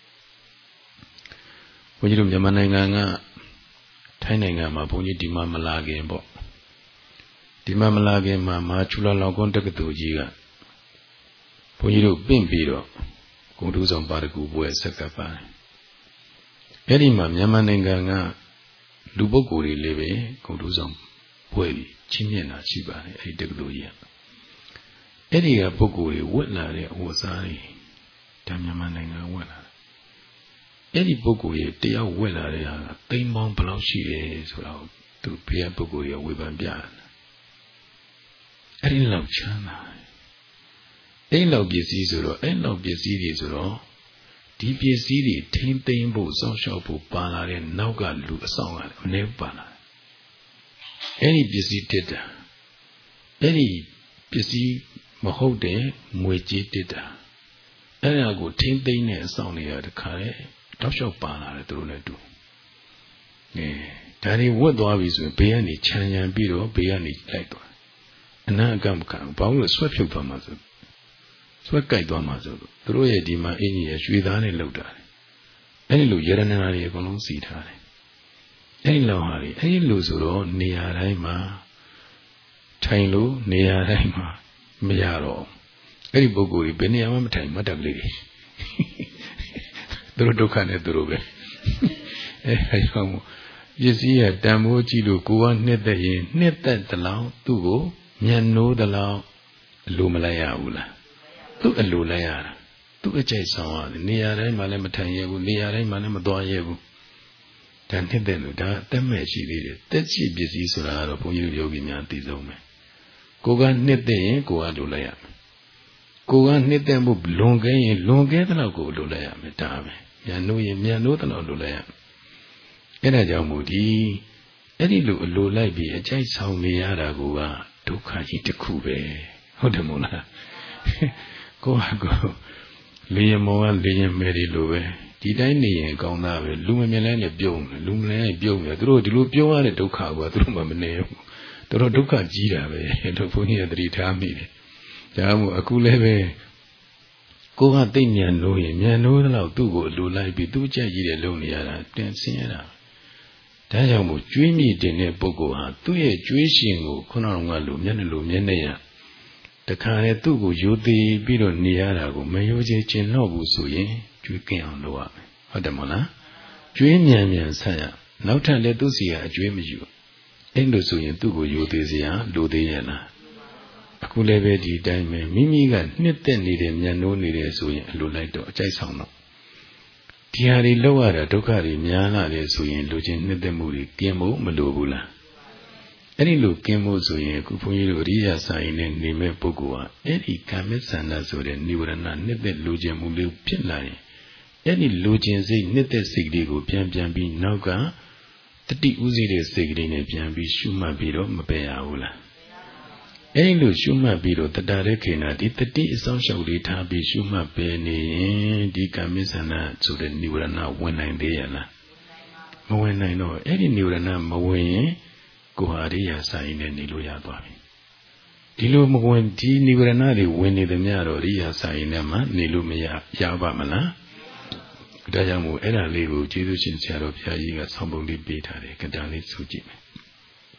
S1: ဘုန်းကြီးတို့မြန်မာနိုင်ငံကထိုင်းနိုင်ငံမှာဘုန်းကြီးဒီမှာမလာခင်ပေါ့ဒီမှာမလာခင်မှာမဟာချူလာလောင်ကွန်းတက္ကသိုလ်ကြီးကဘုန်းကြီးတို့ပင့်ပြီးတော့ဂုဏ်ထူးဆောင်ပါရဂူပွဲဆက်ကပ်ပါတယ်အဲ့ဒီမှာမြန်မာနိုင်ငံကလူပုဂ္ဂိုလ်တွေလည်းပဲဂုဏ်ထူးဆောင်ပွဲကြီးချင်းမြင့်တာရှိပါတယ်အဲ့ဒီတက္ကသိုလ်ကြီးကအဲ့ဒီကပုဂ္ဂိုလ်တွေဝတ်လာတဲ့အဝတ်စားတွေဒါမြန်မာနိုင်ငံဝတ်လာတယ်အဲ့ဒီပုဂ္ဂိုလ်ရဲ့တယောက်ဝတ်လာတဲ့ဟာသိမ်းပေါင်းဘယ်လောက်ရှိတယ်ဆိုတော့သူဘေးကပုဂ္ဂိုလ်ရဲ့ဝေဖန်ပြတယ်အဲ့ဒီလောက်ချမ်းသာအဲ့လောက်ပစ္စည်းဆိုတော့အဲ့လောက်ပစ္စည်းတွေဆိုတော့ဒီပစ္စည်းတွေထိမ့်သိမ်းဖို့စောင့်ရှောက်ဖို့ပါလာတဲ့နောက်ကလူအဆောင်ရတယ်မနေပါလာအဲ့ဒီပစ္စည်းတက်တာအဲ့ဒီပစ္စည်းမဟုတ်တဲ့ငွေကြေးတက်တာအဲ့ဒါကိုထိမ့်သိမ်းတဲ့အဆောင်တွေကတခါလေတောက်လျှောက်ပါလာတယ်သူတို့လည်းတူအဲဒါတွေဝတ်သွားပြီဆိုရင်ဘေးကနေခြံရံပြီးတော့ဘေးကနေလိုက်သွားအနာအကမခံဘာလို့ဆွဲဖြုတ်သွားမှာဆိုဆွဲကြိုက်သွားမှာဆိုသူတို့ရဲ့ဒီမှာအင်းကြီးရဲ့ရွှေသားနဲ့လောက်တာအဲ့ဒီလိုရတနာတွေအကုန်လုံးစီထားတယ်အဲ့ဒီလောက်ဟာလေအဲ့ဒီလိုဆိုတော့နေရာတိုင်းမှာထိုင်လို့နေရာတိုင်းမှာမရတော့အဲ့ဒီပုဂ္ဂိုလ်ကြီးဘယ်နေရာမှမထိုင်မတ်တက်ကလေးတွေသူတို့ဒုက္ခနဲ့သူတို့ပဲအဲအဲကြောင့်ပစ္စည်းရတန်ဖိုးကြည့်လို့ကိုကနှစ်သက်ရင်နှစ်သက်သလောက်သူ့ကိုညံနိုးသလောက်အလိုမလိုက်ရဘူးလားသူ့အလိုလိုက်ရတာသူ့အကျိတ်ဆောင်ရတယ်နေရာတိုင်းမှာလည်းမထိုင်ရဘူးနေရာတိုင်းမှာလည်းမသွားရဘူးဒါနှစ်သက်လို့ဒါအသက်မဲ့ရှိသေးတယ်တက်ရှိပစ္စည်းဆိုတာကတော့ဘုန်းကြီးတို့ယောဂီများသိဆုံးပဲကိုကနှစ်သက်ရင်ကိုကလိုလိုက်ရမယ်ကိုကနှစ်သက်မှုလွန်ကဲရင်လွန်ကဲသလောက်ကိုလိုလိုက်ရမယ်ဒါပဲမြန်လို့ရင်မြန်လို့သလောက်လိုလိုက်ရမယ်အဲ့ဒါကြောင့်မို့ဒီအဲ့ဒီလိုအလိုလိုက်ပြီးအကျိုက်ဆောင်နေရတာကဒုက္ခကြီးတစ်ခုပဲဟုတ်တယ်မို့လားကိုကကိုလေယမောကလေယမဲတွေလိုပဲဒီတိုင်းနေရင်ကောင်းတာပဲလူမမြင်လဲနဲ့ပြုံးတယ်လူမလဲရင်ပြုံးတယ်သူတို့ဒီလိုပြုံးရတဲ့ဒုက္ခကသူတို့မှမနေဘူးသူတို့ဒုက္ခကြီးတာပဲတို့ဘုန်းကြီးကသတိထားမိတယ်ဒါမှမဟုတ်အခုလည်းပဲကိုကသိဉာဏ်လို့ရင်ဉာဏ်လို့တော့သူ့ကိုအလိုလိုက်ပြီးသူ့ကြက်ကြီးတဲ့လုံနေရတာတင်ဆင်းရတာဒါကြောင့်မို့ကျွေးမိတင်တဲ့ပုဂ္ဂိုလ်ဟာသူ့ရဲ့ကျွေးရှင်ကိုခုနကလိုမျက်နှာလိုမျက်နှာရတခါလေသူ့ကိုယိုသေးပြီးတော့နေရတာကိုမယိုချင်ကျင်တော့ဘူးဆိုရင်ကျွေးကင်းအောင်လုပ်ရမယ်ဟုတ်တယ်မဟုတ်လားကျွေးမြန်မြန်ဆက်ရနောက်ထပ်လည်းသူ့စီကအကျွေးမယူအဲ့လိုဆိုရင်သူ့ကိုယိုသေးစရာလိုသေးရဲ့လားအခုလည်းပဲဒီတိုင်းပဲမိမိကနှစ်သက်နေတယ်မြန်နိုးနေတယ်ဆိုရင်အလိုလိုက်တော့အကြိုက်ဆောင်တော့ဒီဟာတွေလောက်ရတာဒုက္ခတွေများလာတယ်ဆိုရင်လူချင်းနှစ်သက်မှုတွေကင်းဖို့မလိုဘူးလားအဲ့ဒီလိုကင်းဖို့ဆိုရင်အခုဘုန်းကြီးတို့အရိယာစာရင်နဲ့နေမဲ့ပုဂ္ဂိုလ်ဟာအဲ့ဒီကာမဆန္ဒဆိုတဲ့နိဝရဏနှစ်သက်လူချင်းမှုလေးဖြစ်လာရင်အဲ့ဒီလူချင်းစိတ်နှစ်သက်စိတ်လေးကိုပြန်ပြန်ပြီးနောက်ကတတိဥသိတဲ့စိတ်ကလေးနဲ့ပြန်ပြီးရှုမှတ်ပြီးတော့မပယ်ရဘူးလားအဲ့လိုရှုမှတ်ပြီးတော့တတရဲခေနာဒီတတိအဆောင်ရှောက်လေးထားပြီးရှုမှတ်ပဲနေရင်ဒီကာမိသနာဆိုတဲ့နိဝရဏဝင်နိုင်သေးရဲ့လားမဝင်နိုင်တော့အဲ့ဒီနိဝရဏမဝင်ရင်ကိုဟာရိယာဆိုင်နဲ့နေလို့ရသွားပြီဒီလိုမဝင်ဒီနိဝရဏတွေဝင်နေသမျှတော့ရိယာဆိုင်နဲ့မှနေလို့မရရပါမလားဒါကြောင့်မို့အဲ့ဒါလေးကိုကျေးဇူးရှင်ဆရာတော်ဘုရားကြီးကဆောင်းပုံလေးပေးထားတယ်ကတာလေးဆိုကြည့်မယ်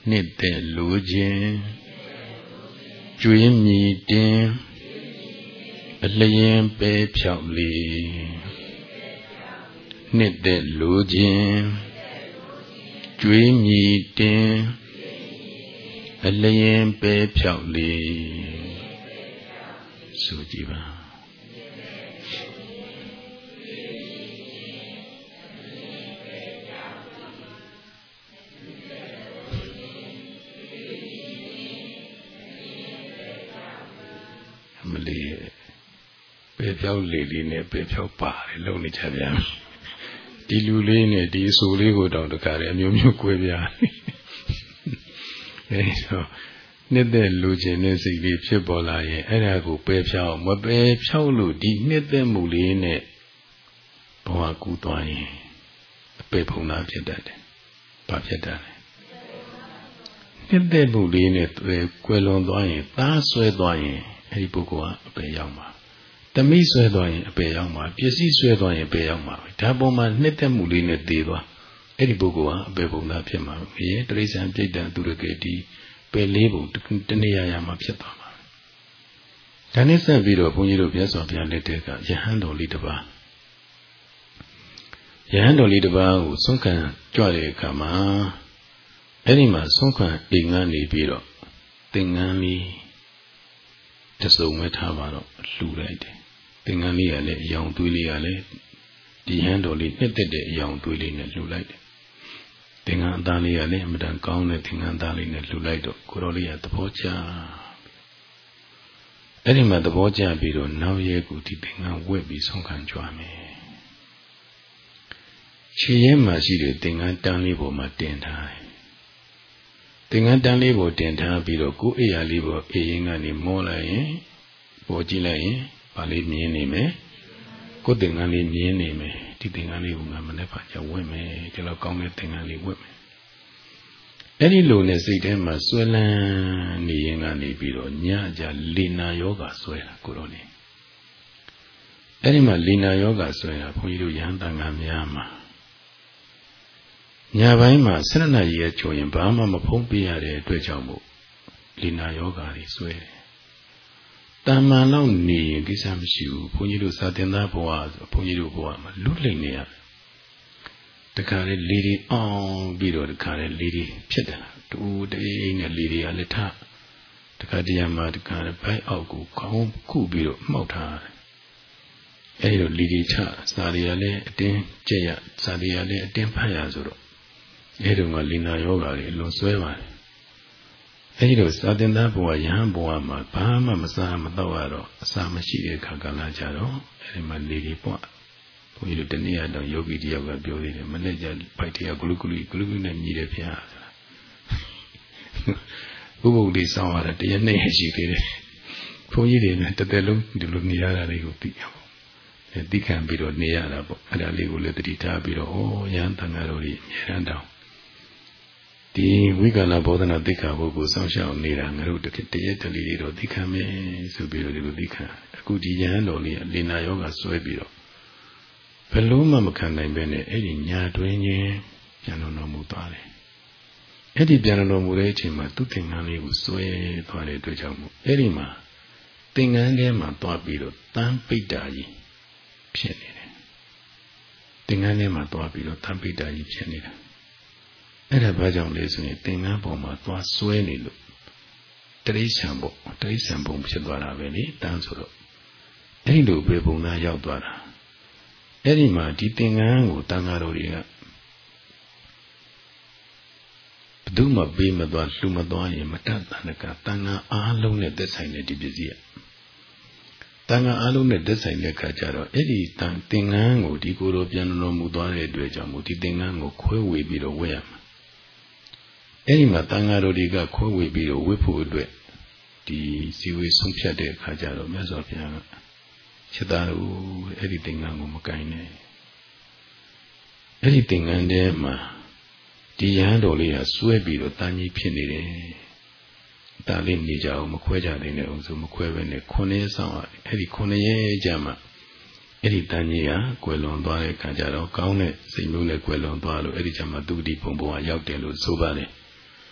S1: နှစ်သက်လိုခြင်းကျွေးမြည်တင်အလျင်ပဲဖြောက်လေနှစ်သက်လိုခြင်းကျွေးမြည်တင်အလျင်ပဲဖြောက်လေဆိုကြည့်ပါမလေးပဲဖြောက်လေလေးနဲ့ပဲဖြောက်ပါတယ်လုံနေကြပြန်ဒီလူလေးနဲ့ဒီအဆိုလေးကိုတောင်တခါလေအမျိုးမျိုး꿰ပြအဲဆိုနှစ်သက်လူချင်းနဲ့စိတ်လေးဖြစ်ပေါ်လာရင်အဲ့ဒါကိုပဲဖြောက်မပဲဖြောက်လို့ဒီနှစ်သက်မှုလေးနဲ့ဘဝကူးသွားရင်အပေဖုံနာဖြစ်တတ်တယ်။ဘာဖြစ်တတ်လဲ။နှစ်သက်မှုလေးနဲ့ကွယ်လွန်သွားရင်သားဆွဲသွားရင်အဲ့ဒီပုဂ္ဂိုလ်ကအပေရောက်မှာ။တမိဆွဲသွားရင်အပေရောက်မှာ။ပစ္စည်းဆွဲသွားရင်အပေရောက်မှာ။ဒါပေါ်မှာနှစ်သက်မှုလေးနဲ့တည်သွားအဲ့ဒီပုဂ္ဂိုလ်ကအပေဖုံနာဖြစ်မှာ။ရေတရိစ္ဆာန်ပြိတ္တသူရကေတိပဲလေးပုံတနေရာရာမှာဖြစ်သွားမှာ။ဒါနဲ့ဆက်ပြီးတော့ဘုန်းကြီးတို့မြတ်စွာဘုရားလက်ထက်ကယဟန်တော်လေးတစ်ပါးယဟန်တော်လေးတစ်ပါးကိုဆုံးခံကြွတဲ့အခါမှာအဲ့ဒီမှာဆုံးခံအိမ်ကနေပြီးတော့သင်္ကန်းလေးတစုံမဲ့ထားပါတော့လှူလိုက်တယ်။သင်္ကန်းလေးကလည်းအယောင်သွေးလေးကလည်းဒီယဟန်တော်လေးနှစ်သက်တဲ့အယောင်သွေးလေးနဲ့လှူလိုက်တယ်သင်္ကန်းအသားလေးကလည်းအမတန်ကောင်းတဲ့သင်္ကန်းသားလေးနဲ့လှူလိုက်တော့ကိုတော်လေးကသဘောကျအဲ့ဒီမှာသဘောကျပြီးတော့နောက်ရဲကူဒီသင်္ကန်းဝက်ပြီးဆုံးခံကြွားမယ်ခြေရဲမှာရှိတဲ့သင်္ကန်းတန်းလေးပေါ်မှာတင်ထားတယ်သင်္ကန်းတန်းလေးပေါ်တင်ထားပြီးတော့ကိုယ်အိယာလေးပေါ်အေးရင်ကနေမောလိုက်ရင်ပေါ်ကြည့်လိုက်ရင်ဗာလေးမြင်နေမယ်ကိုယ်သင်္ကန်းလေးမြင်နေမယ်ဒီသင်္ကန်းလေးကငါမနေ့ကကြောက်ဝက်မယ်ဒီလောက်ကောင်းတဲ့သင်္ကန်းလေးဝက်မယ်အဲ့ဒီလိုနဲ့စိတ်ထဲမှာဆွဲလန်းနေရင်ကနေပြီးတော့ညကြလေနာယောဂဆွဲတာကိုတော့နေအဲ့ဒီမှာလေနာယောဂဆွဲတာဘုန်းကြီးတို့ရဟန်းတန်ခါများမှာညပိုင်းမှာဆန္ဒနာကြီးရဲ့ချိုးရင်ဘာမှမဖုံးပြရတဲ့အတွက်ကြောင့်မို့လေနာယောဂတွေဆွဲတယ်တမန်လောက်နေရင်ကိစ္စမရှိဘူးဘုန်းကြီးတို့စာသင်သားဘဝဆိုဘုန်းကြီးတို့ဘဝမှာလွတ်လိမ့်နေရတယ်တခါလေလေတွေအောင်ပြီးတော့တခါလေလေတွေဖြစ်တယ်တူတိန်နဲ့လေတွေကလည်းထားတခါတည်းမှာတခါလေဘိုက်အောက်ကိုခေါင်းခုပြီးတော့မှောက်ထားတယ်အဲဒီတော့လေတွေချစာတွေကလည်းအတင်းကျက်ရစာတွေကလည်းအတင်းဖတ်ရဆိုတော့အဲဒီတော့ကလီနာယောဂါတွေအလွန်ဆွဲပါတယ်အဲဒီတော့စာသင်သားဘဝယဟန်ဘဝမှာဘာမှမစားမတော့ရတော့အစာမရှိတဲ့ခါကလာကြတော့အဲဒီမှာလေတွေပွားဘုန်းကြီးတို့တနည်းအားတော့ယောဂီတယောက်ကပြောသေးတယ်မနေ့ကဖိုက်တရားဂလုဂလုဂလုဂလုနဲ့မြည်တယ်ဖျားဘုဘုလေးစောင်းရတာတရနေ့ရှိသေးတယ်ဘုန်းကြီးတွေနဲ့တစ်သက်လုံးဒီလိုနေရတာတွေကိုသိအောင်အဲသိခံပြီးတော့နေရတာပေါ့အဲ့ဒါလေးကိုလည်းတတိထားပြီးတော့ဩရဟန်းတန်ဃာတော်ကြီးအများရန်တောင်းဒီဝိကလဘောဓနာသိက္ခာပုဂ္ဂိုလ်စောင့်ရှောက်နေတာငါတို့တရက်တလေးတွေတော့သိခံမယ်ဆိုပြီးတော့ဒီလိုသိခံအခုဒီယဟန်တော်လေးအလင်းနာယောဂဆွဲပြီးတော့ဘယ်လုံးမှမခံနိုင်ပဲနဲ့အဲ့ဒီညာတွင်းချင်းပြန်တော်မူသွားတယ်အဲ့ဒီပြန်တော်မူတဲ့အချိန်မှာသူ့သင်္ကန်းလေးကိုဆွဲသွားတဲ့အတွက်ကြောင့်မို့အဲ့ဒီမှာသင်္ကန်းထဲမှာသွားပြီးတော့တန်ပိတ္တာကြီးဖြစ်နေတယ်သင်္ကန်းထဲမှာသွားပြီးတော့တန်ပိတ္တာကြီးဖြစ်နေတာအဲ့ဒါဘာကြောင့်လဲဆိုရင်သင်္ကန်းပေါ်မှာသွားဆွဲနေလို့တရိစ္ဆာန်ပေါ့တရိစ္ဆာန်ပုံဖြစ်သွားတာပဲလေတန်းဆိုတော့အဲ့ဒီလိုပဲပုံသားရောက်သွားတာအဲ့ဒီမှာဒီသင်္ကန်းကိုတန်ဃာတော်တွေကဘယ်သူမှပေးမသွားလှူမသွားရင်မတတ်တန်ကတန်ဃာအားလုံးနဲ့သက်ဆိုင်တဲ့ဒီပစ္စည်းတန်ဃာအားလုံးနဲ့သက်ဆိုင်တဲ့အခါကျတော့အဲ့ဒီတန်သင်္ကန်းကိုဒီကိုယ်တော်ပြန်တော်မူသွားတဲ့အတွက်ကြောင့်မို့ဒီသင်္ကန်းကိုခွဲဝေပြီးတော့ဝတ်ရမှာအဲ့ဒီမှာတန်ဃာတော်တွေကခွဲဝေပြီးတော့ဝတ်ဖို့အတွက်ဒီစီဝေဆုံးဖြတ်တဲ့အခါကျတော့မြတ်စွာဘုရားကချက်သားတို့အဲ့ဒီသင်္ကန်းကိုမကင်နဲ့အဲ့ဒီသင်္ကန်းထဲမှာဒီရဟန်းတော်လေးကစွဲပြီးတော့တန်ကြီးဖြစ်နေတယ်ဒါလေးနေကြအောင်မခွဲကြနိုင်တဲ့အောင်ဆိုမခွဲပဲနဲ့ခုနှစ်ဆောင်အဲ့ဒီခုနှစ်ရဲ့ကြမှာအဲ့ဒီတန်ကြီးကကွယ်လွန်သွားတဲ့အခါကျတော့ကောင်းတဲ့စိတ်မျိုးနဲ့ကွယ်လွန်သွားလို့အဲ့ဒီကြမှာသူတိဘုံဘဝရောက်တယ်လို့ဆိုပါတယ်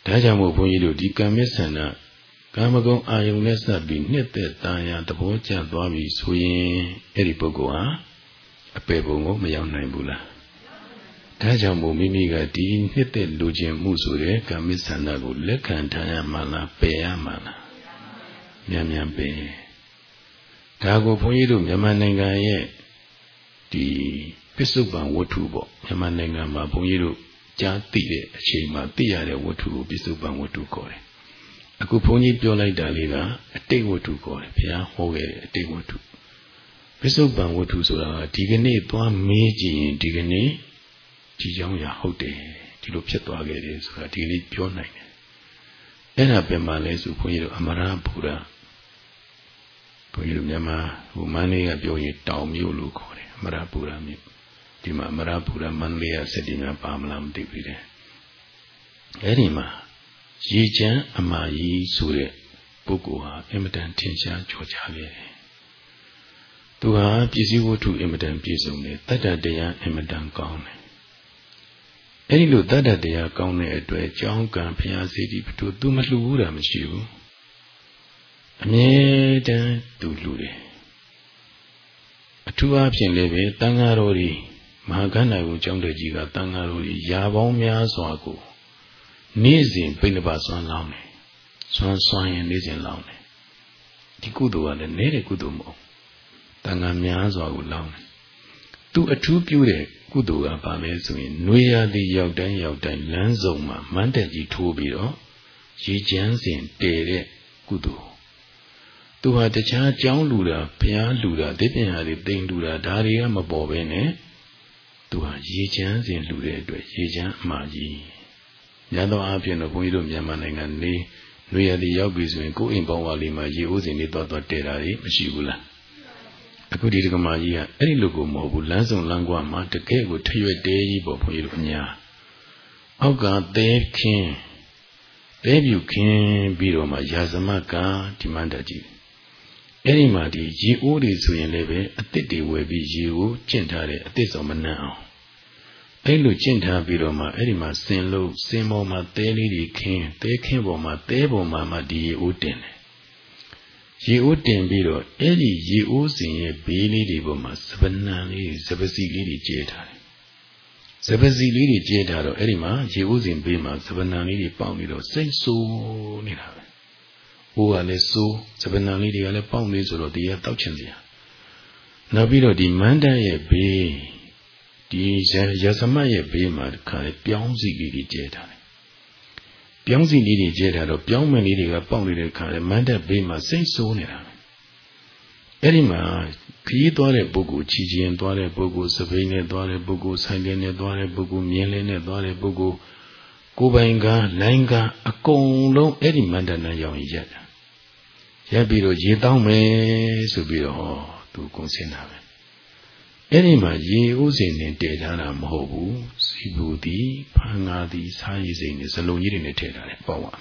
S1: ဒါကြောင့်မို့ဘုန်းကြီးတို့ဒီကံမဲ့ဆန္ဒကာမဂုဏ်အာယုန်နဲ့စပ်ပြီးနှစ်သက်တန်ရာသဘောကျသွားပြီဆိုရင်အဲ့ဒီပုဂ္ဂိုလ်ဟာအပေပုံကိုမရောက်နိုင်ဘူးလားဒါကြောင့်မို့မိမိကဒီနှစ်သက်လူချင်းမှုဆိုတဲ့ကံမဲ့ဆန္ဒကိုလက်ခံထားရမှလားပယ်ရမှလားမြန်မြန်ပယ်ဒါကိုဘုန်းကြီးတို့မြန်မာနိုင်ငံရဲ့ဒီပစ္စုပန်ဝတ္ထုပေါ့မြန်မာနိုင်ငံမှာဘုန်းကြီးတို့ကြားသိတဲ့အချိန်မှာသိရတဲ့ဝတ္ထုကိုပစ္စုပန်ဝတ္ထုခေါ်တယ်အခုဘုန်းကြီးပြောလိုက်တာလေးကအတိတ်ဝတ္ထုခေါ်တယ်ဘုရားဟောခဲ့တဲ့အတိတ်ဝတ္ထုပစ္စုပန်ဝတ္ထုဆိုတာဒီကနေ့သွားမေးကြည့်ရင်ဒီကနေ့ဒီကြောင့်ရဟုတ်တယ်ဒီလိုဖြစ်သွားခဲ့တယ်ဆိုတာဒီကနေ့ပြောနိုင်တယ်အဲ့ဒါပြန်မှလဲဆိုဘုန်းကြီးတို့အမရဗုဒ္ဓဘုန်းကြီးတို့မြန်မာဟိုမန္တလေးကပြောရင်တောင်မြို့လို့ခေါ်တယ်အမရဗုဒ္ဓမြို့ဒီမှာအမရဗုဒ္ဓမန္တလေးကစက်တင်များပါမလားမသိဘူးလေအဲ့ဒီမှာရေချမ်းအမာကြီးဆိုတဲ့ပုဂ္ဂိုလ်ဟာအင်မတန်ထင်ရှားကျော်ကြားခဲ့တယ်သူဟာပစ္စည်းဝတ္ထုအင်မတန်ပြည့်စုံတယ်တတ္တတရားအင်မတန်ကောင်းတယ်အဲ့ဒီလိုတတ္တတရားကောင်းတဲ့အတွက်ကြောင်းကံဘုရားစေတီဘုသူသူမလှူဘူးတာမရှိဘူးအမြဲတမ်းသူလှူတယ်အထူးအားဖြင့်လည်းပဲတန်ဃာတော်ကြီးမဟာကန္နာကိုကျောင်းတော်ကြီးကတန်ဃာတော်ကြီးရာပေါင်းများစွာကိုနေ့စဉ်ပိဋကပါဆွမ်းလောင်းတယ်ဆွမ်းဆွမ်းရင်နေ့စဉ်လောင်းတယ်ဒီကုသိုလ်ကလည်းနေတဲ့ကုသိုလ်မဟုတ်တန်ဃာများစွာကိုလောင်းတယ်သူအထူးပြုတဲ့ကုသိုလ်ကဘာလဲဆိုရင်နွေရာသီရောက်တိုင်းရောက်တိုင်းလမ်းစုံမှာမန်းတက်ကြီးထိုးပြီးတော့ရေချမ်းစဉ်တည်တဲ့ကုသိုလ်သူဟာတခြားကြောင်းလူတာဘုရားလူတာဒီပညာတွေတိမ်လူတာဒါတွေကမပေါ်ဘဲနဲ့သူဟာရေချမ်းစဉ်လူတဲ့အတွက်ရေချမ်းအမှားကြီးညသောအားဖြင့်တော့ဘုန်းကြီးတို့မြန်မာနိုင်ငံနေနွေရာသီရောက်ပြီဆိုရင်ကိုယ်အိမ်ပေါင်းဝါလေးမှာရေအိုးစင်တွေသွားသွားတည်တာတွေမရှိဘူးလားအခုဒီဒကမာကြီးကအဲ့ဒီလိုကိုမဟုတ်ဘူးလမ်းစုံလမ်းကွာမှာတကယ်ကိုထရွက်တဲကြီးပေါ့ဘုန်းကြီးတို့အများအောက်ကသဲခင်းသဲပြူခင်းပြီးတော့မှရာဇမကဒီမန္တကြီးအဲ့ဒီမှာဒီရေအိုးတွေဆိုရင်လည်းပဲအစ်စ်တွေဝယ်ပြီးရေကိုကျင့်ထားတယ်အစ်စ်စော်မနှံ့အောင်အဲ့လိုကျင့်ထားပြီးတော့မှအဲ့ဒီမှာစင်လို့စင်ပေါ်မှာသဲလေးတွေခင်းသဲခင်းပေါ်မှာသဲပေါ်မှာမှဒီရေအိုးတင်တယ်ရေအိုးတင်ပြီးတော့အဲ့ဒီရေအိုးစင်ရဲ့ဘေးလေးတွေပေါ်မှာစပနံလေးစပစီလေးတွေကျဲထားတယ်စပစီလေးတွေကျဲထားတော့အဲ့ဒီမှာရေအိုးစင်ဘေးမှာစပနံလေးတွေပေါက်နေတော့စိတ်ဆိုးနေတာပဲဟိုကလည်းဆိုးစပနံလေးတွေကလည်းပေါက်နေဆိုတော့ဒီကတောက်ချင်စရာနောက်ပြီးတော့ဒီမန္တရဲ့ဘေးဒီရသမတ်ရဲ့ဘေးမှာခါလေပြောင်းစီလေးတွေကျဲထားတယ်ပြောင်းစီလေးတွေကျဲထားတော့ပြောင်းမလေးတွေကပေါက်နေတဲ့ခါလေမန္တဘေးမှာစိတ်ဆိုးနေတာအဲ့ဒီမှာခရီးသွားတဲ့ပုဂ္ဂိုလ်ချီချင်သွားတဲ့ပုဂ္ဂိုလ်စပိန်နဲ့သွားတဲ့ပုဂ္ဂိုလ်ဆိုင်ကယ်နဲ့သွားတဲ့ပုဂ္ဂိုလ်မြင်းလေးနဲ့သွားတဲ့ပုဂ္ဂိုလ်ကိုပိုင်ကလိုင်းကအကုန်လုံးအဲ့ဒီမန္တနဲ့ရောက်ရင်ရက်တာရက်ပြီးတော့ရေတောင်းမယ်ဆိုပြီးတော့ဟောသူကုန်စင်တာပဲအဲ့ဒီမှာရေဥစဉ်နဲ့တည်ထားတာမဟုတ်ဘူးစီဘူးတီဖန်ငါတီစားရည်စိမ်နဲ့ဇလုံးကြီးတွေနဲ့ထည့်ထားတယ်ပေါ့ပါ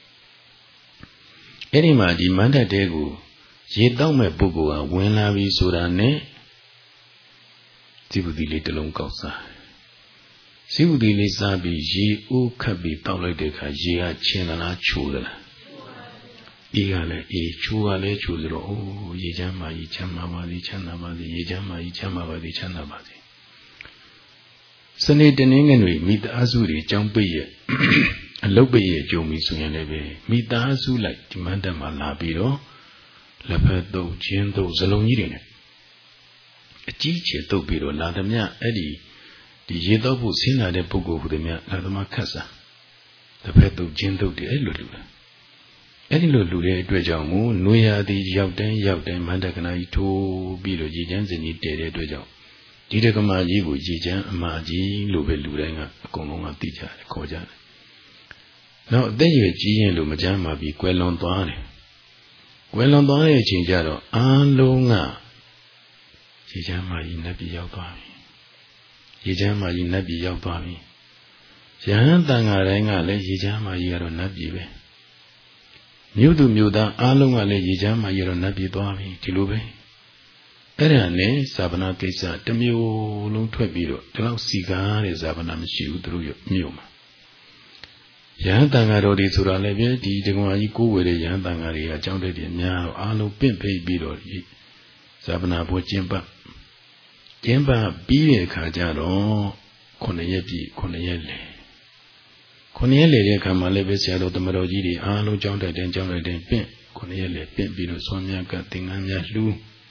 S1: အဲ့ဒီမှာဒီမန္တတဲကိုရေတောက်မဲ့ပုဂ္ဂိုလ်ကဝင်လာပြီဆိုတာနဲ့စီဘူးတီလေးတစ်လုံးကောက်စားစီဘူးတီလေးစားပြီးရေဥခတ်ပြီးတောက်လိုက်တဲ့အခါရေကချင်းသလားချိုးသလားအေးကလည်းအေးချိုးကလည်းချိုးဆိုတော့အိုးရေချမ်းပါကြီးချမ်းသာပါစေချမ်းသာပါစေရေချမ်းပါကြီးချမ်းသာပါစေချမ်းသာပါစေစနေတနင်္ဂနွေမိသားစုတွေကြောင်းပိတ်ရဲ့အလုတ်ပိတ်ရဲ့ကြုံပြီဆိုရင်လည်းပဲမိသားစုလိုက်ဒီမန္တမှာလာပြီးတော့လက်ဖက်တုပ်ချင်းတုပ်ဇလုံးကြီးတွေနဲ့အကြီးကျယ်တုပ်ပြီးတော့လာသမျှအဲ့ဒီဒီရေတော့ဖို့ဆင်းလာတဲ့ပုဂ္ဂိုလ်ဟူသည်မြလာသမားခတ်စားလက်ဖက်တုပ်ချင်းတုပ်တွေအဲ့လိုလူလားအဲ့ဒီလိုလူတဲ့အတွက်ကြောင့်မို့နွေရာသီရောက်တိုင်းရောက်တိုင်းမန္တကနာကြီးထိုးပြီးတော့ရေချမ်းစင်ကြီးတည်တဲ့အတွက်ကြောင့်ဒီဒကမာကြီးကိုရေချမ်းအမကြီးလို့ပဲလူတိုင်းကအကုန်လုံးကသိကြတယ်ခေါ်ကြတယ်။နောက်အသက်ရွယ်ကြီးရင်လို့မကြမ်းပါပြီးကွယ်လွန်သွားတယ်။ကွယ်လွန်သွားတဲ့အချိန်ကျတော့အားလုံးကရေချမ်းမကြီးနတ်ပြည်ရောက်သွားပြီ။ရေချမ်းမကြီးနတ်ပြည်ရောက်သွားပြီ။ရဟန်းတန်ဃာတိုင်းကလည်းရေချမ်းမကြီးကတော့နတ်ပြည်ပဲ။မြို့သူမြို့သားအားလုံးကလည်းရေချမ်းမကြီးတော့နတ်ပြည်သွားပြီဒီလိုပဲအဲ့ဒါနဲ့ဇာပနာကိစ္စတစ်မျိုးလုံးထွက်ပြီးတော့ဒီလောက်စီကားတဲ့ဇာပနာမရှိဘူးသူတို့မြို့မှာယဟန်တန်ဃာတော်တွေဆိုတာလည်းပဲဒီတကွာကြီးကိုးဝယ်တဲ့ယဟန်တန်ဃာတွေကအကြောင်းတည်းတွေများတော့အားလုံးပင့်ဖိတ်ပြီးတော့ဇာပနာဘွယ်ကျင်းပကျင်းပပြီးတဲ့အခါကျတော့ခုနှစ်ရက်ပြည့်ခုနှစ်ရက်လေခုနှစ်ရက်လေတဲ့အခါမှာလည်းပဲဆရာတော်တမတော်ကြီးတွေအားလုံးကြောင်းတိုက်တဲ့ကြောင်းတိုက်တဲ့ပင့်ခုနှစ်ရက်လေပင့်ပြီးတော့ဆွမ်းများကသင်္ကန်းများလှူ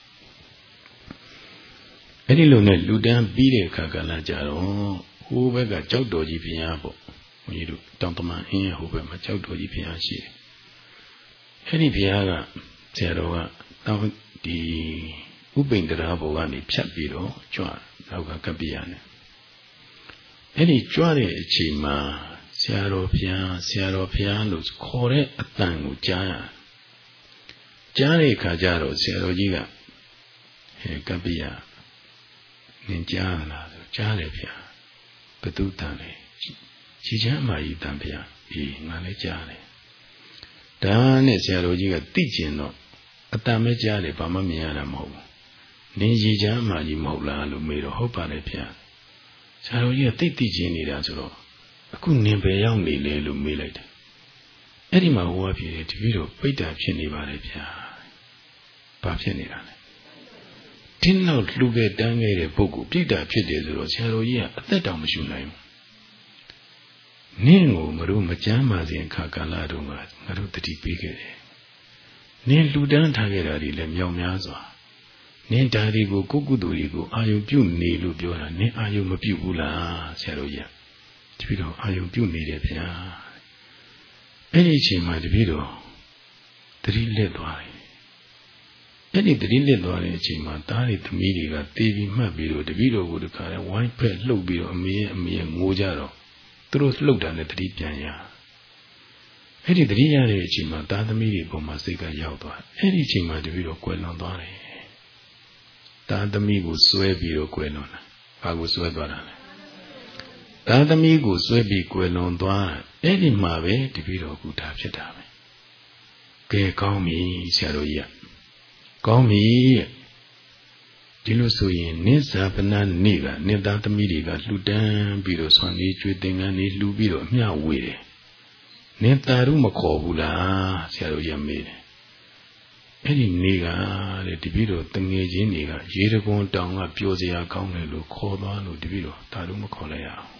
S1: အဲ့ဒီလိုနဲ့လူတန်းပြီးတဲ့အခါကလည်းကြတော့ဟိုဘက်ကကြောက်တော်ကြီးဘုရားပေါ့ဘုန်းကြီးတို့တောင်တမန်အင်းရဲ့ဟိုဘက်မှာကြောက်တော်ကြီးဘုရားရှိတယ်အဲ့ဒီဘုရားကဆရာတော်ကတောင်ဒီဥပိန္ဒရာဘောကနေဖြတ်ပြီးတော့ကြွနောက်ကကပ္ပိယနဲ့အဲ့ဒီကြွတဲ့အချိန်မှာဆရာတော်ဘုရားဆရာတော်ဘုရားလို့ခေါ်တဲ့အတန်ကိုကြားရကြားတဲ့အခါကျတော့ဆရာတော်ကြီးကဟဲ့ကပ္ပိယနင်ကြားလားဆိုကြားတယ်ဗျာဘသူတန်လဲရှိချမ်းအမကြီးတန်ဗျာအေးငါလည်းကြားတယ်ဒါနဲ့ဆရာတော်ကြီးကသိကျင်တော့အတန်ပဲကြားတယ်ဘာမှမြင်ရတာမဟုတ်ဘူးနင်ရှိချမ်းအမကြီးမဟုတ်လားလို့မေးတော့ဟုတ်ပါလေဗျာဆရာတော်ကြီးကသိသိကျင်နေတာဆိုတော့အခုနင်ပဲရောက်နေလေလို့မေးလိုက်တယ်အဲ့ဒီမှာဟိုကဖြစ်တယ်တပည့်တော်ပိဋ္ဌာဖြစ်နေပါလေဗျာဘာဖြစ်နေတာလဲတင်းတော့လှူခဲ့တန်းခဲ့တဲ့ပုဂ္ဂိုလ်ပြိတ္တာဖြစ်တယ်ဆိုတော့ဆရာတော်ကြီးကအသက်တောင်မရှူနိုင်ဘူးနင်းကိုမတို့မကြမ်းပါစေအခါကာလတုန်းကငါတို့တတိပေးခဲ့တယ်နင်းလှူဒန်းထားခဲ့တာတွေလည်းမြောင်များစွာနင်းဓာရီကိုကိုကုသိုလ်တွေကိုအာယုပြုနေလို့ပြောတာနင်းအာယုမပြုဘူးလားဆရာတော်ကြီးတပည့်တော်အာယုပြုနေတယ်ဗျာအဲ့ဒီအချိန်မှာတပည့်တော်တတိလက်သွားတယ်အဲ့ဒီတတိလက်သွားတဲ့အချိန်မှာသားတွေသမီးတွေကတေးပြီးမှတ်ပြီးတော့တပည့်တော်ကိုတခါလဲဝိုင်းဖက်လှုပ်ပြီးတော့အမေအမေငိုကြတော့သူတို့လှုပ်တာနဲ့တတိပြန်ရအဲ့ဒီတတိရတဲ့အချိန်မှာသားသမီးတွေပုံမှာစိတ်ကရောက်သွားအဲ့ဒီအချိန်မှာတပည့်တော်ကွယ်လွန်သွားတယ်သားသမီးကိုဆွဲပြီးတော့ကွယ်လွန်တာဘာကိုဆွဲသွားတာလဲသားသမီးကိုဆွဲပြီးကွယ်လွန်သွားအဲ့ဒီမှာပဲတပည့်တော်ကဒါဖြစ်တာပဲကဲကောင်းပြီဆရာတော်ကြီးကကောင်းပြီဒီလိုဆိုရင်နိဇာပနာနေ့ကနိသားသမီးတွေကလှူဒန်းပြီးတော့ဆွမ်းလေးကျွေးသင်္ကန်းလေးလှူပြီးတော့အမျှဝေတယ်နိတာရုမခေါ်ဘူးလားဆရာတို့ရမေးတယ်အဲ့ဒီနေ့ကတဲ့တပည့်တော်တငယ်ချင်းတွေကရေတကွန်တောင်ကပျော်စရာကောင်းတယ်လို့ခေါ်သွားလို့တပည့်တော်တာရုမခေါ်လိုက်ရအောင်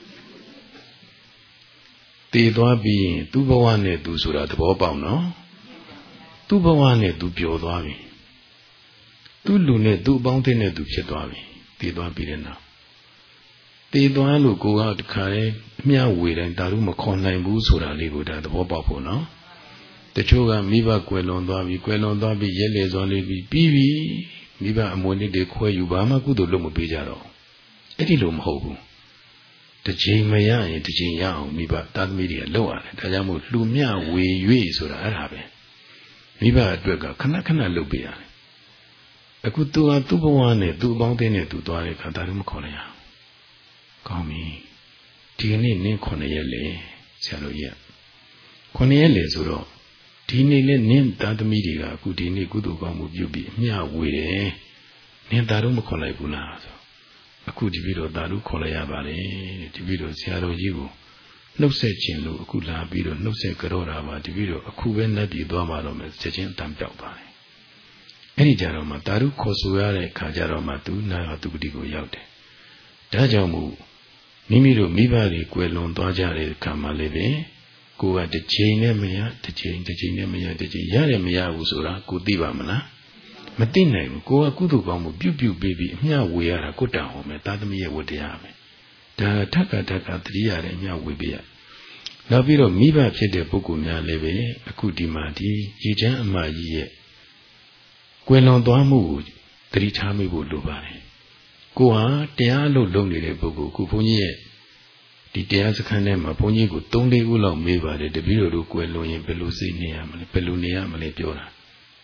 S1: တည်သွားပြီးရင်သူ့ဘဝနဲ့သူဆိုတာသဘောပေါက်နော်သူ့ဘဝနဲ့သူပျော်သွားပြီသူ့လူနဲ့သူ့အပေါင်းအသင်းနဲ့သူဖြစ်သွားပြီတည်သွားပြီးတဲ့နောက်တည်သွားလို့ကိုကတခါလေအမျှဝေတိုင်းတာရုမခေါ်နိုင်ဘူးဆိုတာလေးကိုဒါသဘောပေါက်ဖို့နော်တချို့ကမိဘကွယ်လွန်သွားပြီကွယ်လွန်သွားပြီရဲလေစွာလေးပြီးပြီးပြီမိဘအမွေလေးတွေခွဲယူဘာမှကုသိုလ်လုပ်မပေးကြတော့အဲ့ဒီလိုမဟုတ်ဘူးတစ်ချိန်မရရင်တစ်ချိန်ရအောင်မိဘတာသမီတွေကလုပ်ရတယ်ဒါကြောင့်မို့လှူမျှဝေ၍ဆိုတာအဲ့ဒါပဲမိဘအတွက်ကခဏခဏလုပ်ပေးရတယ်အခုသူဟာသူ့ဘဝနဲ့သူ့အပေါင်းအသင်းနဲ့သူသွားတဲ့အခါဒါလည်းမခေါ်လိုက်ရအောင်ကောင်းပြီဒီနေ့နင်းခုနှစ်ရက်လေဆရာတို့ကြီးခုနှစ်ရက်လေဆိုတော့ဒီနေ့လည်းနင်းသားသမီးတွေကအခုဒီနေ့ကုသိုလ်ကောင်းမှုပြုပြီးအမျှဝေတယ်နင်းသားတို့မခေါ်လိုက်ဘူးလားဆိုအခုဒီပြီးတော့သားတို့ခေါ်လိုက်ရပါလေဒီပြီးတော့ဆရာတော်ကြီးကိုနှုတ်ဆက်ခြင်းလို့အခုလာပြီးတော့နှုတ်ဆက်ကြောတာပါဒီပြီးတော့အခုပဲနှက်ပြီးသွားမှတော့မယ်ချက်ချင်းအတန်ပြောက်သွားတယ်အဲ့ဒီကြတော့မှတာရုခေါ်ဆိုရတဲ့ခါကြတော့မှသူနာရသူပတိကိုရောက်တယ်ဒါကြောင့်မို့မိမိတို့မိဘတွေကွယ်လွန်သွားကြတဲ့ခါမှလည်းပဲကိုကတစ်ချိန်နဲ့မရတစ်ချိန်တစ်ချိန်နဲ့မရတစ်ချိန်ရတယ်မရဘူးဆိုတာကိုသိပါမလားမသိနိုင်ဘူးကိုကကုသိုလ်ကောင်းမှုပြုတ်ပြုတ်ပေးပြီးအမျှဝေရတာကိုတောင်းအောင်မယ်သာသမီရဲ့ဝတ္တရားပဲဒါထက်ကထက်ကတတိယနဲ့အမျှဝေပေးရနောက်ပြီးတော့မိဘဖြစ်တဲ့ပုဂ္ဂိုလ်များလည်းပဲအခုဒီမှာဒီရည်ချမ်းအမကြီးရဲ့ကွယ်လွန်သွားမှုကိုသတိထားမိဖို့လိုပါတယ်ကိုဟာတရားလို့လုပ်နေတဲ့ပုဂ္ဂိုလ်ခုဘုန်းကြီးရဲ့ဒီတရားစခန်းထဲမှာဘုန်းကြီးကိုသုံးလေးခုလောက်မေးပါတယ်တပည့်တော်တို့ကွယ်လွန်ရင်ဘယ်လိုစိတ်နေရမလဲဘယ်လိုနေရမလဲပြောတာ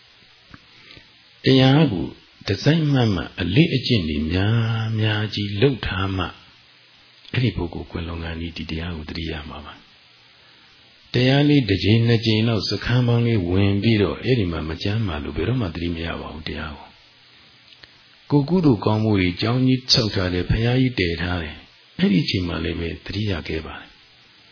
S1: တရားကိုဒီဇိုင်းမှမှအလေးအကျင့်ကြီးများများကြီးလှုပ်ထားမှအဲ့ဒီပုဂ္ဂိုလ်ကွယ်လွန်ကန်ဒီတရားကိုတတိယမှာပါတရားလေးတစ်ချိန်နှစ်ချိန်လောက်စခန်းပေါင်းလေးဝင်ပြီးတော့အဲ့ဒီမှာမကြမ်းပါလို့ဘယ်တော့မှတတိမရပါဘူးတရားကိုကိုကုသိုလ်ကောင်းမှုကြီးကြောင်းကြီးချုပ်ထားတယ်ဖရာကြီးတည်ထားတယ်အဲ့ဒီချိန်မှလည်းပဲတတိယခဲ့ပါတယ်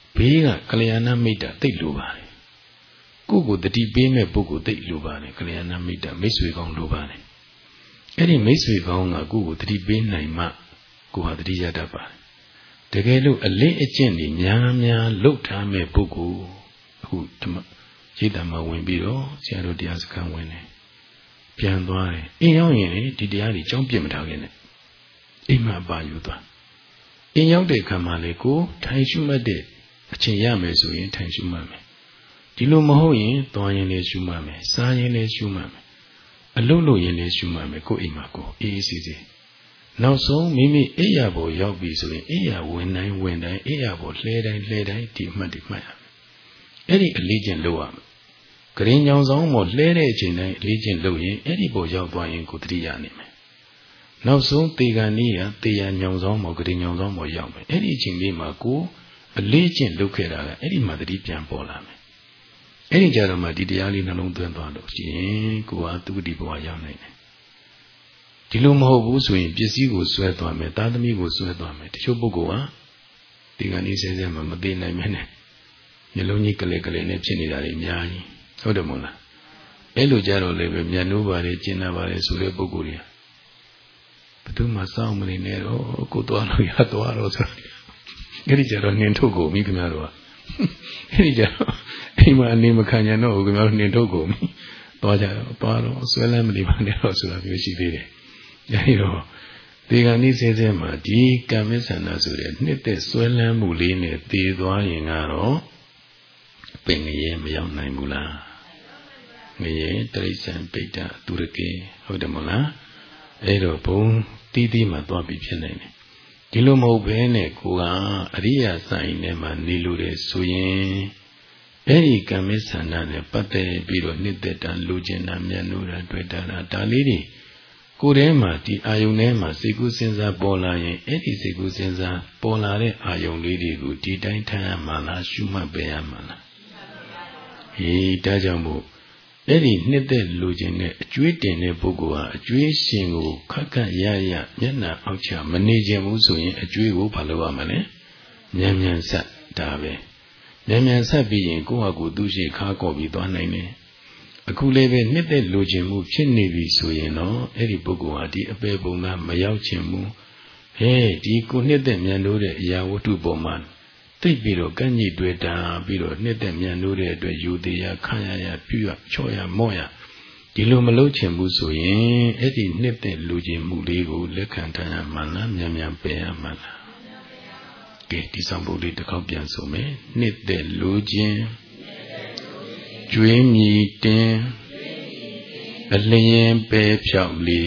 S1: ဘေးကကလျာဏမိတ်တာတိတ်လိုပါတယ်ကိုယ့်ကိုတတိပေးမဲ့ပုဂ္ဂိုလ်တိတ်လိုပါတယ်ကလျာဏမိတ်တာမိတ်ဆွေကောင်းလိုပါတယ်အဲ့ဒီမိတ်ဆွေကောင်းကကိုယ့်ကိုတတိပေးနိုင်မှကိုယ်ဟာတတိရတတ်ပါတယ်တကယ်လို့အလင်းအကျင့်တွေများများလှုပ်ထားမဲ့ပုဂ္ဂိုလ်အခုဓမ္မရိတ်တံမှာဝင်ပြီးတော့ဆရာတို့တရားစခန်းဝင်တယ်ပြန်သွားတယ်အိမ်ရောက်ရင်လေဒီတရားတွေကြောင်းပြစ်မထားခင်နဲ့အိမ်မှာပါယူသွားအိမ်ရောက်တဲ့ခါမှလေကိုထိုင်ရှုမှတ်တဲ့အချိန်ရမယ်ဆိုရင်ထိုင်ရှုမှတ်မယ်ဒီလိုမဟုတ်ရင်သွားရင်လည်းရှုမှတ်မယ်စားရင်လည်းရှုမှတ်မယ်အလုပ်လုပ်ရင်လည်းရှုမှတ်မယ်ကိုအိမ်မှာကိုအေးအေးဆေးဆေးနောက်ဆုံးမိမိအိယာပေါ်ရောက်ပြီဆိုရင်အိယာဝင်တိုင်းဝင်တိုင်းအိယာပေါ်လှဲတိုင်းလှဲတိုင်းဒီအမှတ်တွေမှတ်ရမယ်အဲ့ဒီအလေးကျင့်လုပ်ရမယ်ဂရင်းညောင်ဆောင်ပေါ်လှဲတဲ့အချိန်တိုင်းအလေးကျင့်လုပ်ရင်အဲ့ဒီပေါ်ရောက်သွားရင်ကိုတတိယနေမယ်နောက်ဆုံးတေဂန်နီးရတေယညောင်ဆောင်ပေါ်ဂရင်းညောင်ဆောင်ပေါ်ရောက်မယ်အဲ့ဒီအချိန်လေးမှာကိုအလေးကျင့်လုပ်ခဲ့တာကအဲ့ဒီမှာတတိပြန်ပေါ်လာမယ်အဲ့ဒီကြတော့မှဒီတရားလေးနှလုံးသွင်းသွားလို့ရှိရင်ကိုဟာသူတိဘဝရောက်နိုင်တယ်ဒီလိုမဟုတ်ဘူးဆိုရင်ပစ္စည်းကိုဆွဲသွားမယ်သားသမီးကိုဆွဲသွားမယ်တချို့ပုဂ္ဂိုလ်ဟာဒီကနေ့ဆဲဆဲမှမသိနိုင်မနဲ့မျက်လုံးကြီးကလေးကလေးနဲ့ဖြစ်နေတာတွေအများကြီးဟုတ်တယ်မို့လားအဲ့လိုကြတော့လည်းပဲမျက်နှိုးပါတယ်ကျင်နာပါတယ်ဆိုတဲ့ပုဂ္ဂိုလ်တွေဘယ်သူမှစောင့်မနေနဲ့တော့ကိုသွားလို့ရသွားတော့ဆိုအဲ့ဒီကြတော့နှင်ထုတ်ကုန်ပြီခင်ဗျားတို့ကအဲ့ဒီကြတော့အိမ်မှာအနေမခံကြတော့ခင်ဗျားတို့နှင်ထုတ်ကုန်ပြီသွားကြတော့သွားတော့ဆွဲလန်းမနေပါနဲ့တော့ဆိုတာမျိုးရှိသေးတယ်အဲဒီတော့ဒီကနေ့စေစဲမှာဒီကမ္မဆန္ဒဆိုတဲ့နှစ်သက်ဆွဲလန်းမှုလေးနဲ့တည်သွားရင်ကတော့ပင်ငရဲမရောက်နိုင်ဘူးလားငရဲတိရစ္ဆာန်ပိဋ္ဌသူရကေဟုတ်တယ်မဟုတ်လားအဲ့တော့ဘုံတီးတီးမှသွားပြီးဖြစ်နိုင်တယ်ဒီလိုမဟုတ်ဘဲနဲ့ကိုကအရိယာဆိုင်ထဲမှာနေလို့တယ်ဆိုရင်အဲ့ဒီကမ္မဆန္ဒနဲ့ပတ်သက်ပြီးတော့နှစ်သက်တာလူကျင်တာမျက်နှာတာတွေ့တာဒါလေးတွေကိုယ်ထဲမှာဒီအာယုန်ထဲမှာစိတ်ကူးစဉ်းစားပေါ်လာရင်အဲ့ဒီစိတ်ကူးစဉ်းစားပေါ်လာတဲ့အာယုန်လေးတွေကိုဒီတိုင်းထားရမှာလားရှုမှတ်ပဲရမှာလားဟေးဒါကြောင့်မို့အဲ့ဒီနှစ်သက်လူကျင်တဲ့အကျွေးတင်တဲ့ပုဂ္ဂိုလ်ဟာအကျွေးရှင်ကိုခက်ခက်ရရမျက်နှာအောက်ချမနေခြင်းဘူးဆိုရင်အကျွေးကိုဘာလုပ်ရမလဲမြန်မြန်ဆက်ဒါပဲမြန်မြန်ဆက်ပြီးရင်ကိုယ့်ဟာကိုယ်သူ့ရှိခါကော့ပြီးသွားနိုင်တယ်အခုလေးပဲနှစ်သက်လိုချင်မှုဖြစ်နေပြီဆိုရင်တော့အဲ့ဒီပုဂ္ဂိုလ်ဟာဒီအပေပုံကမရောက်ချင်ဘူးဟဲ့ဒီကိုနှစ်သက်မြန်လို့တဲ့အရာဝတ္ထုပေါ်မှာသိပြီးတော့ကန့်ညိတွေ့တာပြီးတော့နှစ်သက်မြန်လို့တဲ့အတွက်ယူသေးရခံရရပြုရချော့ရမော့ရဒီလိုမလုပ်ချင်ဘူးဆိုရင်အဲ့ဒီနှစ်သက်လိုချင်မှုလေးကိုလက်ခံထားရမှလားမြန်မြန်ပယ်ရမှလားကဲဒီဆောင်ပုဒ်လေးတစ်ခေါက်ပြန်ဆိုမယ်နှစ်သက်လိုချင်ကျွေးမြည်တင်အလျင်ပဲဖြောက်လေ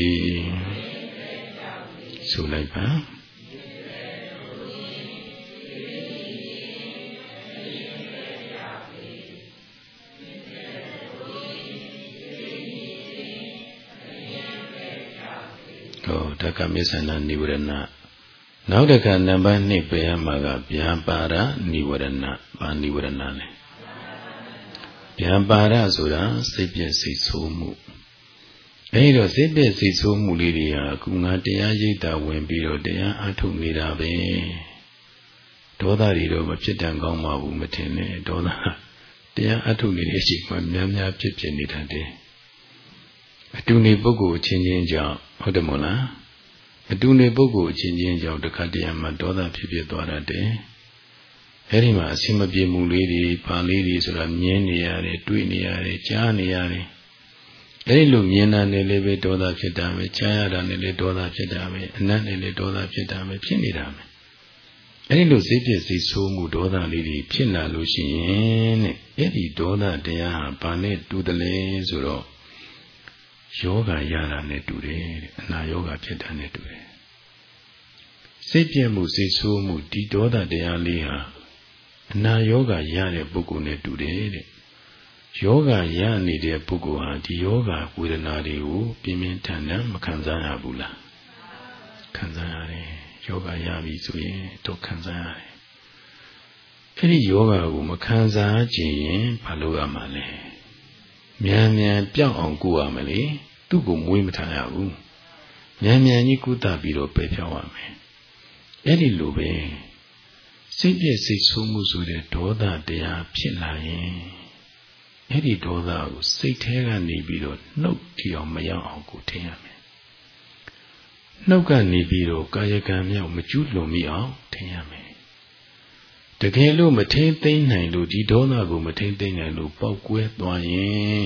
S1: ဆိုလိုက်ပါဟောတက္ကမေသနာနိဝရဏနောက်တစ်ခါနံပါတ်နှစ်ပဲမှာကဗျာပါရနိဝရဏဘာနိဝရဏလဲဗျာပါရဆိုတာစိတ်ပြည့်စိတ်ဆိုးမှုအဲဒီတော့စိတ်ပြည့်စိတ်ဆိုးမှုလေးတွေဟာအခုငါတရားရိပ်တာဝင်ပြီးတော့တရားအထုတ်နေတာပဲဒေါသတွေတော့မဖြစ်တန်ကောင်းပါဘူးမထင်နဲ့ဒေါသတရားအထုတ်နေတဲ့အချိန်မှာများများဖြစ်ဖြစ်နေတတ်တယ်အတူနေပုဂ္ဂိုလ်အချင်းချင်းကြောင့်ဟုတ်တယ်မို့လားအတူနေပုဂ္ဂိုလ်အချင်းချင်းကြောင့်တစ်ခါတည်းမှာဒေါသဖြစ်ဖြစ်သွားတတ်တယ်အဲဒီမှာအစင်မပြေမှုလေးတွေပါလေးတွေဆိုတာမြင်နေရတယ်တွေ့နေရတယ်ကြားနေရတယ်အဲဒီလိုမြင်တာနဲ့လည်းပဲဒေါသဖြစ်တာပဲကြားရတာနဲ့လည်းဒေါသဖြစ်တာပဲအနတ်နဲ့လည်းဒေါသဖြစ်တာပဲဖြစ်နေတာပဲအဲဒီလိုစိတ်ပြည့်စိတ်ဆိုးမှုဒေါသလေးတွေဖြစ်လာလို့ရှိရင်တဲ့အဲဒီဒေါသတရားဟာဘာနဲ့တူတယ်လဲဆိုတော့ယောဂရတာနဲ့တူတယ်တဲ့အနာယောဂဖြစ်တာနဲ့တူတယ်စိတ်ပြည့်မှုစိတ်ဆိုးမှုဒီဒေါသတရားလေးဟာအနာယောဂရတဲ့ပုဂ္ဂိုလ်နဲ့တူတယ်တဲ့ယောဂရနေတဲ့ပုဂ္ဂိုလ်ဟာဒီယောဂဝေဒနာတွေကိုပြင်းပြင်းထန်ထန်မခံစားရဘူးလားခံစားရတယ်ယောဂရပြီဆိုရင်တော့ခံစားရတယ်အဲ့ဒီယောဂကိုမခံစားခြင်းရင်ဘာလုပ်ရမှာလဲမြန်မြန်ပြောင်းအောင်ကုရမယ်လေသူ့ကိုမွေးမထားရဘူးမြန်မြန်ကြီးကုသပြီးတော့ပယ်ဖြောင်းရမယ်အဲ့ဒီလိုပဲစိတ်ပြည့်စိတ်ဆိုးမှုဆိုတဲ့ဒေါသတရားဖြစ်လာရင်အဲ့ဒီဒေါသကိုစိတ်ထဲကနေပြီးတော့နှုတ်ထီအောင်မရောက်အောင်ကိုထင်ရမယ်နှုတ်ကနေပြီးတော့ကာယကံမြောက်မကျူးလွန်မိအောင်ထင်ရမယ်တကယ်လို့မထိမ့်သိမ့်နိုင်လို့ဒီဒေါသကိုမထိမ့်သိမ့်နိုင်လို့ပေါက်ကွဲသွားရင်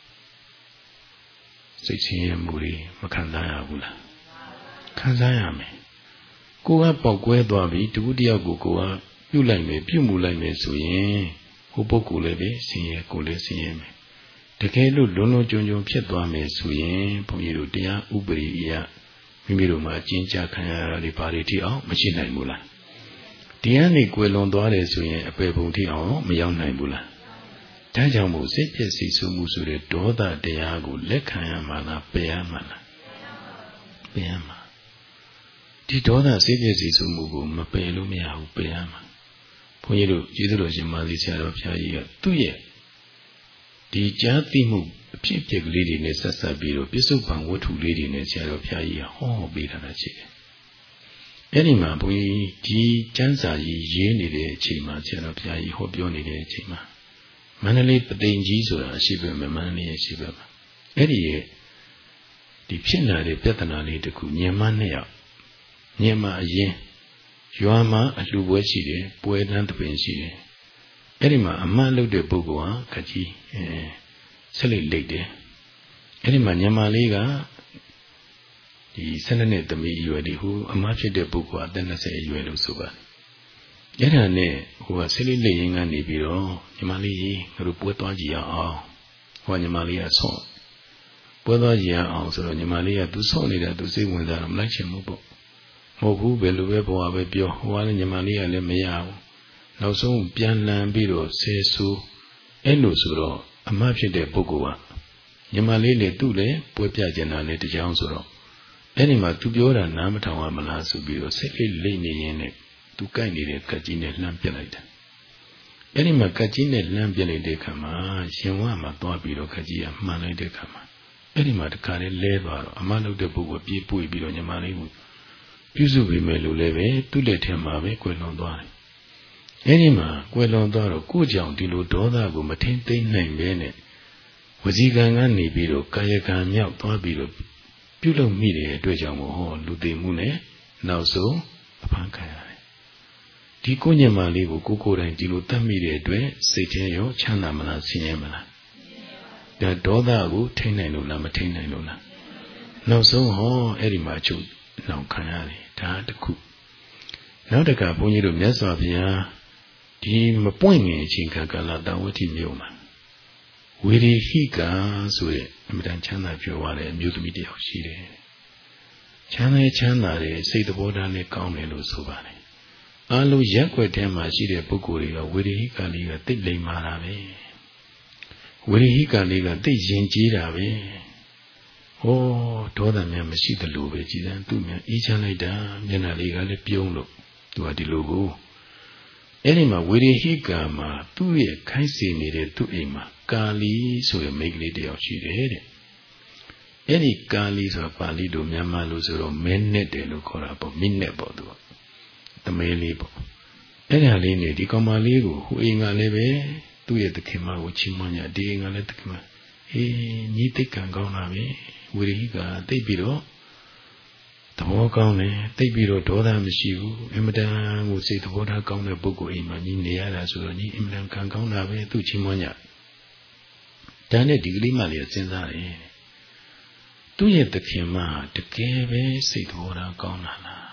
S1: စိတ်ဆင်းရဲမှုတွေမခံစားရဘူးလားခံစားရမယ်ကိုကပေါက်ကွဲသွားပြီတခုတယောက်ကိုကိုကပြုတ်လိုက်မယ်ပြုတ်မှုလိုက်မယ်ဆိုရင်ဟိုပုဂ္ဂိုလ်လည်းပဲဆင်းရဲကိုလည်းဆင်းရဲမယ်တကယ်လို့လုံးလုံးကြုံကြုံဖြစ်သွားမယ်ဆိုရင်ဘုန်းကြီးတို့တရားဥပဒေအရမိမိတို့မှာအကျဉ်းချခံရတာတွေဘာတွေထိအောင်မရှိနိုင်ဘူးလားတရားနေကွယ်လွန်သွားတယ်ဆိုရင်အပေပုံထိအောင်မရောက်နိုင်ဘူးလားဒါကြောင့်မို့စိတ်ပြည့်စိတ်ဆိုးမှုဆိုတဲ့ဒေါသတရားကိုလက်ခံရမှာလားပယ်ရမှာလားပယ်ရမှာဒီဒေါသစိတ်ပြည့်စိတ်ဆိုးမှုကိုမပယ်လို့မရဘူးပယ်ရမှာဘုန်းကြီးတို့ကျေးဇူးတော်ရှင်မာသီဆရာတော်ဘုရားကြီးကသူ့ရဲ့ဒီကြားသိမှုအဖြစ်အပျက်ကလေးတွေနဲ့ဆက်ဆက်ပြီးတော့ပြစ္ဆုတ်ပံဝတ္ထုလေးတွေနဲ့ဆရာတော်ဘုရားကြီးဟောပေးထားတာရှိတယ်အဲ့ဒီမှာဘုန်းကြီးဒီကျမ်းစာကြီးရေးနေတဲ့အချိန်မှာဆရာတော်ဘုရားကြီးဟောပြောနေတဲ့အချိန်မှာမန္တလေးပသိမ်ကြီးဆိုတာရှိပဲမန္တလေးရဲ့ရှိပဲပါအဲ့ဒီရဲ့ဒီဖြစ်လာတဲ့ပြဿနာလေးတခုညင်မနှစ်ယောက်ညင်မအရင်ရွာမှာအလှပွဲရှိတယ်ပွဲတန်းတပင်ရှိတယ်အဲ့ဒီမှာအမှန်လုပ်တဲ့ပုဂ္ဂိုလ်ဟာခကြီးအဲဆက်လက်လိတ်တယ်အဲ့ဒီမှာညင်မလေးကဒီဆယ်နှစ်သမီးအရွယ်လေးဟိုအမှားဖြစ်တဲ့ပုဂ္ဂိုလ်အသက်နှစ်ဆယ်အရွယ်လို့ဆိုပါတယ်အဲ့ဒါနဲ့ဟိုကဆက်လက်လိတ်ရင်းကနေပြီးတော့ညင်မလေးကြီးငါတို့ပွဲသွားကြည့်ရအောင်ဟိုညင်မလေးကဆော့ပွဲသွားကြည့်ရအောင်ဆိုတော့ညင်မလေးကသူဆော့နေတာသူစိတ်ဝင်စားတော့မလိုက်ချင်ဘူးပေါ့မဟုတ်ဘူးဘယ်လိုပဲဘဝပဲပြောဟိုကလည်းညီမလေးကလည်းမရဘူးနောက်ဆုံးပြန်လန်ပြီးတော့ဆဲဆူအဲ့လိုဆိုတော့အမှဖြစ်တဲ့ပုဂ္ဂိုလ်ကညီမလေးနဲ့သူ့လည်းပွဲပြကျင်တာနဲ့တကြောင်ဆိုတော့အဲ့ဒီမှာသူပြောတာနားမထောင်ရမလားဆိုပြီးတော့စိတ်လေးလိမ့်နေရင်းနဲ့သူကြိုက်နေတဲ့ကတ်ကြီးနဲ့လှမ်းပြလိုက်တယ်အဲ့ဒီမှာကတ်ကြီးနဲ့လှမ်းပြလိုက်တဲ့ခါမှာရှင်ဝမှာသွားပြီးတော့ကတ်ကြီးကမှန်လိုက်တဲ့ခါမှာအဲ့ဒီမှာတခါလေးလဲသွားတော့အမှလုပ်တဲ့ပုဂ္ဂိုလ်ပြေးပွေပြီးတော့ညီမလေးကိုပြုစုပြီးမယ်လို့လည်းပဲသူ့လက်ထဲမှာပဲကွယ်လွန်သွားတယ်။အဲဒီမှာကွယ်လွန်သွားတော့ကိုယ့်ကြောင့်ဒီလိုဒေါသကိုမထိန်သိမ့်နိုင်ပဲနဲ့ဝစီကံကနေပြီးတော့ကာယကံမြောက်သွားပြီးတော့ပြုလုပ်မိတဲ့အတွက်ကြောင့်ဟောလူသိမှုနဲ့နောက်ဆုံးအဖမ်းခံရတယ်။ဒီကိုညင်မာလေးကိုကိုကိုယ်တိုင်ဒီလိုတတ်မိတဲ့အတွက်စိတ်ထဲရောချမ်းသာမလားဆင်းရဲမလား။ဒါဒေါသကိုထိန်းနိုင်လို့လားမထိန်းနိုင်လို့လား။နောက်ဆုံးဟောအဲ့ဒီမှာချုပ်နောင်ခံရတယ်ဒါတခုနောက်တကဘုန်းကြီးတို့မြတ်စွာဘုရားဒီမပွင့်ငင်အချိန်ခါကာလတာဝတိမြို့မှာဝေရိဟိကာဆိုတဲ့အမြဲတမ်းချမ်းသာကြွယ်ဝတဲ့အမျိုးသမီးတယောက်ရှိတယ်ချမ်းသာချမ်းသာတဲ့စိတ်သဘောထားနဲ့ကောင်းတယ်လို့ဆိုပါတယ်အားလုံးရက်ွက်ထဲမှာရှိတဲ့ပုဂ္ဂိုလ်တွေကဝေရိဟိကာလေးကတိတ်လိမ်မာတာပဲဝေရိဟိကာလေးကတိတ်ရင်ကြီးတာပဲဟောဒေါသများမရှိသလိုပဲကြည်စမ်းသူ့များအေးချမ်းလိုက်တာမျက်နှာလေးကလည်းပြုံးလို့သူကဒီလိုကိုအဲ့ဒီမှာဝေရိဟိကာမှာသူ့ရဲ့ခိုင်းစေနေတဲ့သူ့အိမ်မှာကာလီဆိုတဲ့မိန်းကလေးတယောက်ရှိတယ်တဲ့အဲ့ဒီကာလီဆိုတာပါဠိလိုမြန်မာလိုဆိုတော့မင်းနဲ့တယ်လို့ခေါ်တာပေါ့မိနဲ့ပေါ့သူကသမီးလေးပေါ့အဲ့ဒါလေးနေဒီကောင်မလေးကိုဟိုအိမ်ကလည်းပဲသူ့ရဲ့သခင်မကိုချီးမွမ်းကြဒီအိမ်ကလည်းသခင်မအေးညီသိက္ခာကောင်းလာပြီဝိရိဟိကသိပြီးတော့သဘောကောင်းတယ်သိပြီးတော့ဒေါသမရှိဘူးအင်မတန်ကိုစိတ်သဘောထားကောင်းတဲ့ပုဂ္ဂိုလ်အိမ်မှာညီနေရတာဆိုတော့ညီအင်မတန်ခံကောင်းတာပဲသူ့ချီးမွမ်းကြဒါနဲ့ဒီကလေးမလေးစဉ်းစားတယ်သူ့ရဲ့သခင်မတကယ်ပဲစိတ်သဘောထားကောင်းတာလား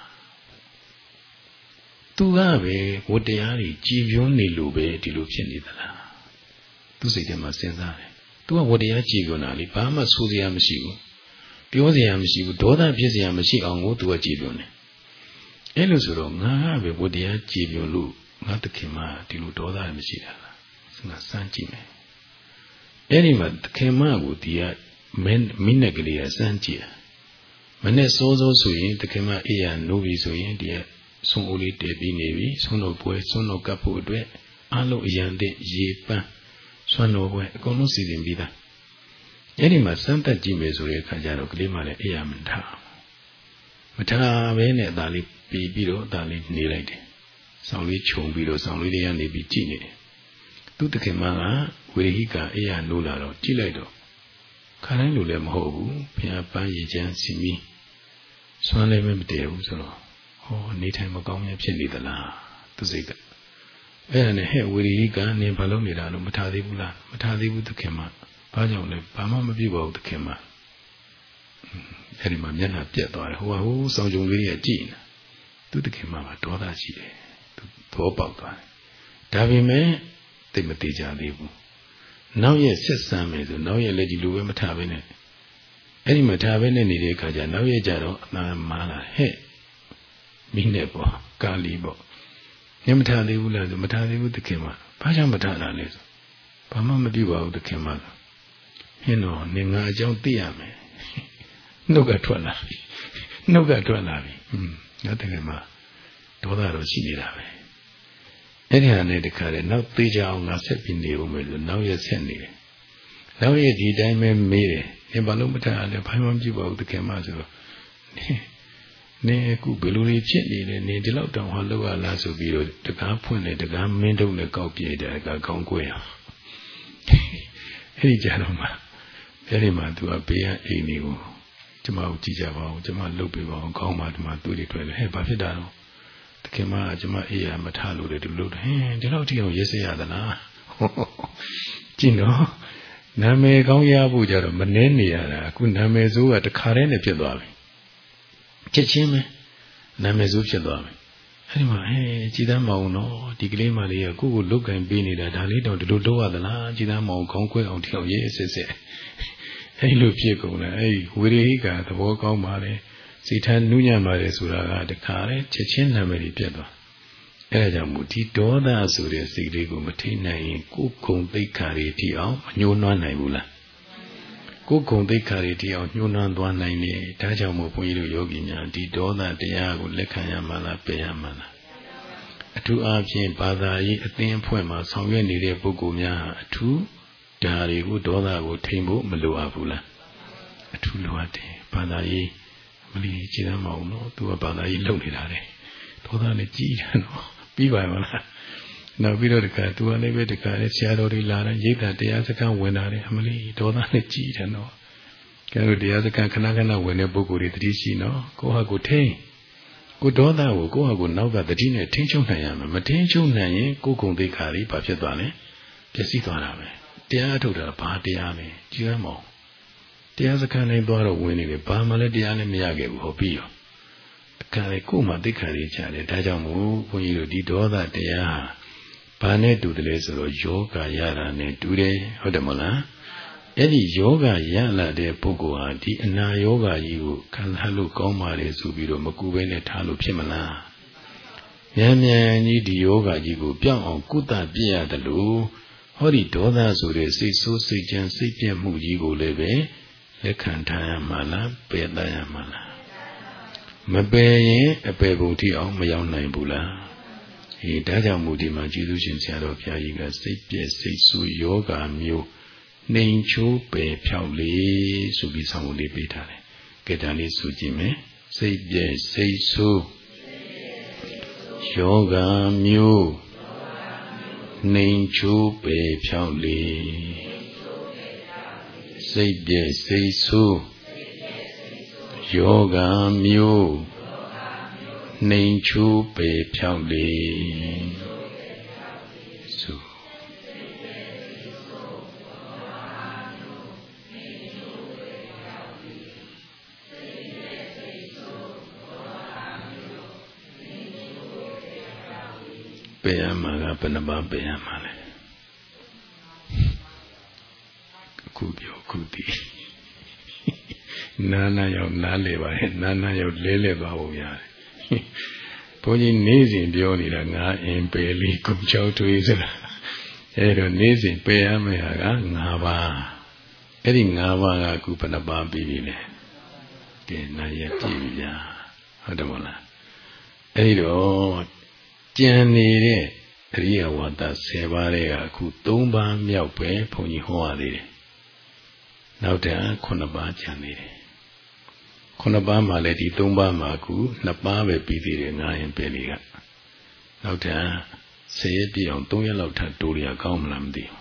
S1: သူကပဲဝတ္တရားကြီးကြည်ပြွန်းနေလို့ပဲဒီလိုဖြစ်နေသလားသူစိတ်ထဲမှာစဉ်းစားတယ်သူကဝတ္တရားကြည်ပြွန်းတာလေဘာမှဆိုစရာမရှိဘူးပြောစရာမရှိဘူးဒေါသဖြစ်စရာမရှိအောင်ကိုသူကကြည်ပြွန်းတယ်အဲ့လိုဆိုတော့ငါကပဲဝတ္တရားကြည်ပြွန်းလို့ငါသခင်မဒီလိုဒေါသမရှိတာလားငါစမ်းကြည့်မယ်အဲ့ဒီမှာသခင်မကိုဒီကမင်းမိနဲ့ကလေးကစမ်းကြည့်တာမနဲ့စိုးစိုးဆိုရင်သခင်မအေးရနိုးပြီဆိုရင်ဒီကဆုံးအိုးလေးတည်ပြီးနေပြီဆုံးတော့ပွဲဆုံးတော့ကပ်ဖို့အတွက်အားလုံးအရန်တဲ့ရေပန်းဆွမ်းတော်ပွဲအကုန်လုံးစီစဉ်ပြီးသားအဲ့ဒီမှာစမ်းသက်ကြည့်မယ်ဆိုတဲ့အခါကျတော့ကလေးမလည်းအေးရမထားမထားဘဲနဲ့အသာလေးပြီးပြီးတော့အသာလေးနေလိုက်တယ်ဆောင်လေးခြုံပြီးတော့ဆောင်လေးတွေကနေပြီးကြည့်နေတယ်သူတခင်မကဝေဟိကအေးရနိုးလာတော့ကြည့်လိုက်တော့ခါတိုင်းလိုလည်းမဟုတ်ဘူးဘုရားပန်းရည်ချမ်းစီမီစွမ်းလည်းမတည်ဘူးဆိုတော့ဟောနေထိုင်မကောင်းများဖြစ်နေသလားသူစိတ်ကအဲ့ဒါနဲ့ဟဲ့ဝေဟိကနေဘာလုပ်နေတာလို့မထားသေးဘူးလားမထားသေးဘူးတခင်မဘာကြောင့်လဲဘာမှမပြပါဘူးတခင်မအဲ့ဒီမှာမျက်နှာပြက်သွားတယ်ဟိုကဟိုဆောင်ကြုံလေးကြီးကြည့်နေသူတခင်မကဒေါသရှိတယ်သူသဘောပေါက်သွားတယ်ဒါပေမဲ့သိမသေးကြသေးဘူးနောက်ရက်ဆက်ဆံမယ်ဆိုနောက်ရက်လည်းဒီလိုပဲမထားဘဲနဲ့အဲ့ဒီမထားဘဲနဲ့နေတဲ့အခါကျနောက်ရက်ကျတော့အနာမာလာဟဲ့မိနဲ့ပေါ့ကာလီပေါ့ညမထားသေးဘူးလားဆိုမထားသေးဘူးတခင်မဘာကြောင့်မထားတာလဲဆိုဘာမှမပြုပါဘူးတခင်မဟင်းတော့နေငါအကြောင်းသိရမယ်နှုတ်ကထွက်လာပြီနှုတ်ကထွက်လာပြီဟွန်းငါတကယ်မှဒေါသတော့ရှိနေတာပဲအဲ့ဒီဟာနဲ့တခါလေနောက်သေးကြအောင်ငါဆက်ပြီးနေဦးမယ်လို့နောက်ရက်ဆက်နေတယ်နောက်ရက်ဒီတိုင်းပဲမေးတယ်အင်းဘာလို့မထားရလဲဘာမှမပြုပါဘူးတကယ်မှဆိုတော့နေအခုဘယ်လိုလေးဖြစ်နေလဲနေဒီလောက်တောင်ဟောလောက်ရလားဆိုပြီးတော့တကားဖွင့်တယ်တကားမင်းတုံးနဲ့ကောက်ပြေးတယ်ကကောင်းကွယ်အောင်အဲ့ဒီကြတော့မှအဲ့ဒီမှာသူကဘေးကအိမ်တွေကိုကျမကိုကြည့်ကြပါဦးကျမလှုပ်ပေးပါအောင်ကောင်းပါဒီမှာတွေ့တွေတွေ့လေဟဲ့ဘာဖြစ်တာတော့တခင်မကကျမအေးရမထလို့လေဒီလိုဟင်းဒီလောက်ထိအောင်ရေးစရသလားကြည့်နော်နာမည်ကောင်းရဖို့ကြတော့မနှဲနေရတာအခုနာမည်ဆိုးကတခါတည်းနဲ့ဖြစ်သွားပြီချက်ချင်းပဲနာမည်ဆိုးဖြစ်သွားပြီအဲ့ဒီမှာဟဲ့ကြည်သမ်းမအောင်နော်ဒီကလေးမလေးကကိုယ့်ကိုလုတ်ကင်ပေးနေတာဒါလေးတော့ဒီလိုလုပ်ရသလားကြည်သမ်းမအောင်ခေါင်းခွဲအောင်跳ရေးစစ်စစ်အဲ့လိုဖြစ်ကုန်တယ်အဲ့ဝေရိဟိကသဘောကောင်းပါလေစိတ်ထနုညံ့ပါတယ်ဆိုတာကတခါလေချက်ချင်းနာမည်ကြီးပြတ်သွားအဲ့ဒါကြောင့်မို့ဒီဒေါသဆိုတဲ့စိတ်လေးကိုမထိနိုင်ရင်ကိုယ်ကုံသိက္ခာတွေထိအောင်မညှိုးနွမ်းနိုင်ဘူးလားကိုယ်ကုံသိက္ခာတွေထိအောင်ညှိုးနွမ်းသွားနိုင်တယ်ဒါကြောင့်မို့ဘုန်းကြီးတို့ယောဂီများဒီဒေါသတရားကိုလက်ခံရမှလားပယ်ရမှလားအထူးအားဖြင့်ဘာသာရေးအသင်းအဖွဲ့မှာဆောင်ရွက်နေတဲ့ပုဂ္ဂိုလ်များဟာအထူးဒါတွေကိုဒေါသကိုထိန်ဖို့မလိုအပ်ဘူးလားအထူးလိုအပ်တယ်ဘာသာရေးမလီကြည်သမ်းမအောင်နော်သူကဘာသာရေးလုပ်နေတာလေဒေါသနဲ့ကြည်တယ်နော်ပြီးပါမလားနောက်ပြီးတော့တခါသူကလည်းပဲတခါလေဆရာတော်တွေလာတယ်ရိတ်တာတရားစခန်းဝင်လာတယ်အမလီဒေါသနဲ့ကြည်တယ်နော်ကျန်တို့တရားစခန်းခဏခဏဝင်တဲ့ပုဂ္ဂိုလ်တွေတတိရှိနော်ကိုယ့်ဟာကိုယ်ထိန်ကိုဒေါသကိုကိုယ့်ဟာကိုယ်နောက်ကတတိနဲ့ထိန်ချုပ်နိုင်ရမယ်မထိန်ချုပ်နိုင်ရင်ကိုယ်ကုံသိက္ခာတွေဘာဖြစ်သွားလဲပျက်စီးသွားတာပဲတရားထုတ်တာဘာတရားလဲကြည်ရမောင်တရားစခန်းတိုင်းသွားတော့ဝင်နေတယ်ဘာမှလည်းတရားလည်းမရခဲ့ဘူးဟောပြီးရောအခါလေကိုယ်မှသိက္ခာတွေချတယ်ဒါကြောင့်မို့ဘုန်းကြီးတို့ဒီဒေါသတရားဘာနဲ့တူတယ်လဲဆိုတော့ယောဂရတာနဲ့တူတယ်ဟုတ်တယ်မလားအဲ့ဒီယောဂရလာတဲ့ပုဂ္ဂိုလ်ဟာဒီအနာယောဂကြီးကိုခံစားလို့ကောင်းပါလေဆိုပြီးတော့မကူဘဲနဲ့ထားလို့ဖြစ်မလားမြန်မြန်ကြီးဒီယောဂကြီးကိုပြောင်းအောင်ကုသပြည့်ရတယ်လို့ဟောဒီဒေါသဆိုတဲ့စိတ်ဆိုးစိတ်ကြမ်းစိတ်ပြတ်မှုကြီးကိုလည်းပဲလက်ခံထားရမှာလားပယ်တတ်ရမှာလားမပယ်ရင်အပယ်ပုံထိအောင်မရောက်နိုင်ဘူးလားဟေးဒါကြောင့်မို့ဒီမှာကျေးဇူးရှင်ဆရာတော်ဘုရားကြီးကစိတ်ပြည့်စိတ်ဆိုးယောဂမျိုးနှိမ်ချိုးပယ်ဖြောက်လေဆိုပြီးဆောင်းလေးပေးထားတယ်ကဲဒါလေးဆိုကြည့်မယ်စိတ်ပြည့်စိတ်ဆိုးယောဂမျိုးနှိမ်ချိုးပယ်ဖြောက်လေစိတ်ပြည့်စိတ်ဆိုးယောဂမျိုးနှိမ်ချိုးပယ်ဖြောက်လေဆိုပယ်ရမှာကဘယ်နှပါးပယ်ရမှာလဲအခုပြောခုတည်နာနာရောက်နားလေပါရဲ့နာနာရောက်လဲလဲသွားဖို့ရတယ်ဘုန်းကြီးနေ့စဉ်ပြောနေတာငါအင်ပယ်လေးကုချောက်ထွေးဆိုတာအဲဒါနေ့စဉ်ပယ်ရမယ့်ဟာက၅ပါးအဲ့ဒီ၅ပါးကအခုဘယ်နှပါးပြီးပြီလဲကဲနာရပြည့်ပြီဗျာဟုတ်တယ်မလားအဲ့ဒီတော့ကြံနေတဲ့အရိယဝါဒ၁၀ပါးတဲ့ကအခု၃ပါးမြောက်ပဲဘုန်းကြီးဟောရသေးတယ်နောက်ထပ်ခုနှစ်ပါးကြံနေတယ်ခုနှစ်ပါးမှာလည်းဒီသုံးပါးမှာအခုနှစ်ပါးပဲပြီးသေးတယ်ငါရင်ပယ်လေးကနောက်ထပ်ဆယ်ရက်ပြည့်အောင်သုံးရက်လောက်ထပ်တိုးရကောင်းမလားမသိဘူး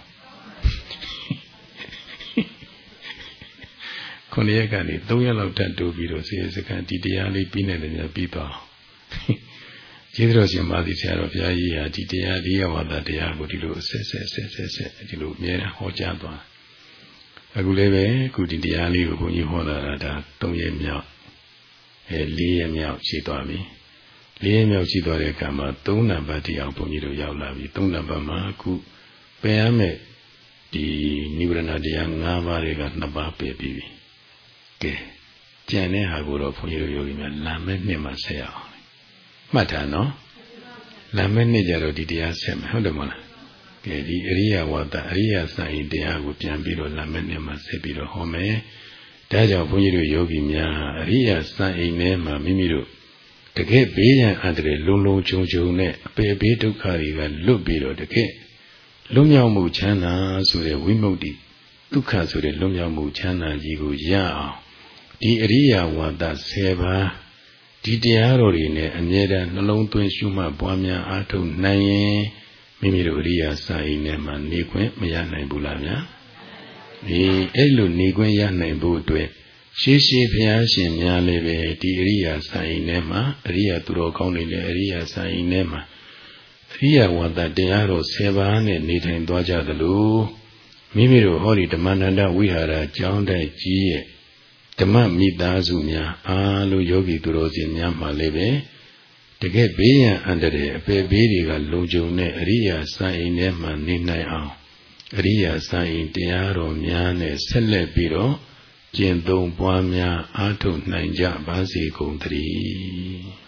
S1: ခုနှစ်ရက်ကနေသုံးရက်လောက်ထပ်တိုးပြီးတော့ဆယ်ရက်စကန်ဒီတရားလေးပြီးနေတယ်များပြီးသွားကျေးဇူးတော်ရှင်ပါသည်ဆရာတော်ဘုရားကြီးဟာဒီတရားဒီဝါဒတရားကိုဒီလိုဆက်ဆက်ဆက်ဆက်ဆက်ဒီလိုအမြဲတမ်းဟောကြားသွားအခုလည်းပဲခုဒီတရားလေးကိုဘုန်းကြီးဟောတာဒါသုံးရက်မြောက်အဲလေးရက်မြောက်ရှိသွားပြီလေးရက်မြောက်ရှိသွားတဲ့အခါမှာသုံးနံပါတ်တရားဘုန်းကြီးတို့ရောက်လာပြီသုံးနံပါတ်မှာအခုပယ်ရမယ်ဒီနိဗ္ဗာန်တရား၅ပါးတွေကနှစ်ပါးပယ်ပြီးပြီကဲကြံတဲ့ဟာကိုတော့ဘုန်းကြီးတို့ယောဂီများလမ်းမဲ့နှစ်မှာဆက်ရအောင်မှတ်ထားနော်လမ်းမဲ့နှစ်ကြတော့ဒီတရားဆက်မယ်ဟုတ်တယ်မဟုတ်လားကဲဒီအရိယဝါဒအရိယစာရင်တရားကိုပြန်ပြီးတော့လမ်းမဲ့နှစ်မှာဆက်ပြီးတော့ဟောမယ်ဒါကြောင့်ဘုန်းကြီးတို့ယောဂီများအရိယစာရင်ထဲမှာမိမိတို့တကယ်ဘေးရန်အန္တရာယ်လုံလုံခြုံခြုံနဲ့အပေဘေးဒုက္ခတွေကလွတ်ပြီးတော့တကယ်လွတ်မြောက်မှုချမ်းသာဆိုတဲ့ဝိမု ക്തി ဒုက္ခဆိုတဲ့လွတ်မြောက်မှုချမ်းသာကြီးကိုရအောင်ဒီအရိယဝါဒဆယ်ပါးဒီတရားတော်တွေနဲ့အမြဲတမ်းနှလုံးသွင်းရှုမှတ်ပွားများအားထုတ်နိုင်ရင်မိမိတို့အရိယာစာအိမ်ထဲမှာနေခွင့်မရနိုင်ဘူးလားဗျာဒီအဲ့လိုနေခွင့်ရနိုင်ဖို့အတွက်ရှေးရှေးဘုရားရှင်များလည်းပဲဒီအရိယာစာအိမ်ထဲမှာအရိယာသူတော်ကောင်းတွေလည်းအရိယာစာအိမ်ထဲမှာအရိယာဝါဒတရားတော်ဆယ်ပါးနဲ့နေထိုင်သွားကြသလိုမိမိတို့ဟောဒီဓမ္မနန္ဒဝိဟာရကျောင်းတိုက်ကြီးရဲ့ဓမ္မမိသားစုများအားလုံးယောဂီသူတော်စင်များမှလည်းပဲတကယ်ဘေးရန်အန္တရာယ်အပေဘေးတွေကလုံခြုံတဲ့အရိယာစာအိမ်ထဲမှာနေနိုင်အောင်အရိယာစာအိမ်တရားတော်များနဲ့ဆက်လက်ပြီးတော့ကျင့်သုံးပွားများအားထုတ်နိုင်ကြပါစေကုန်သတည်း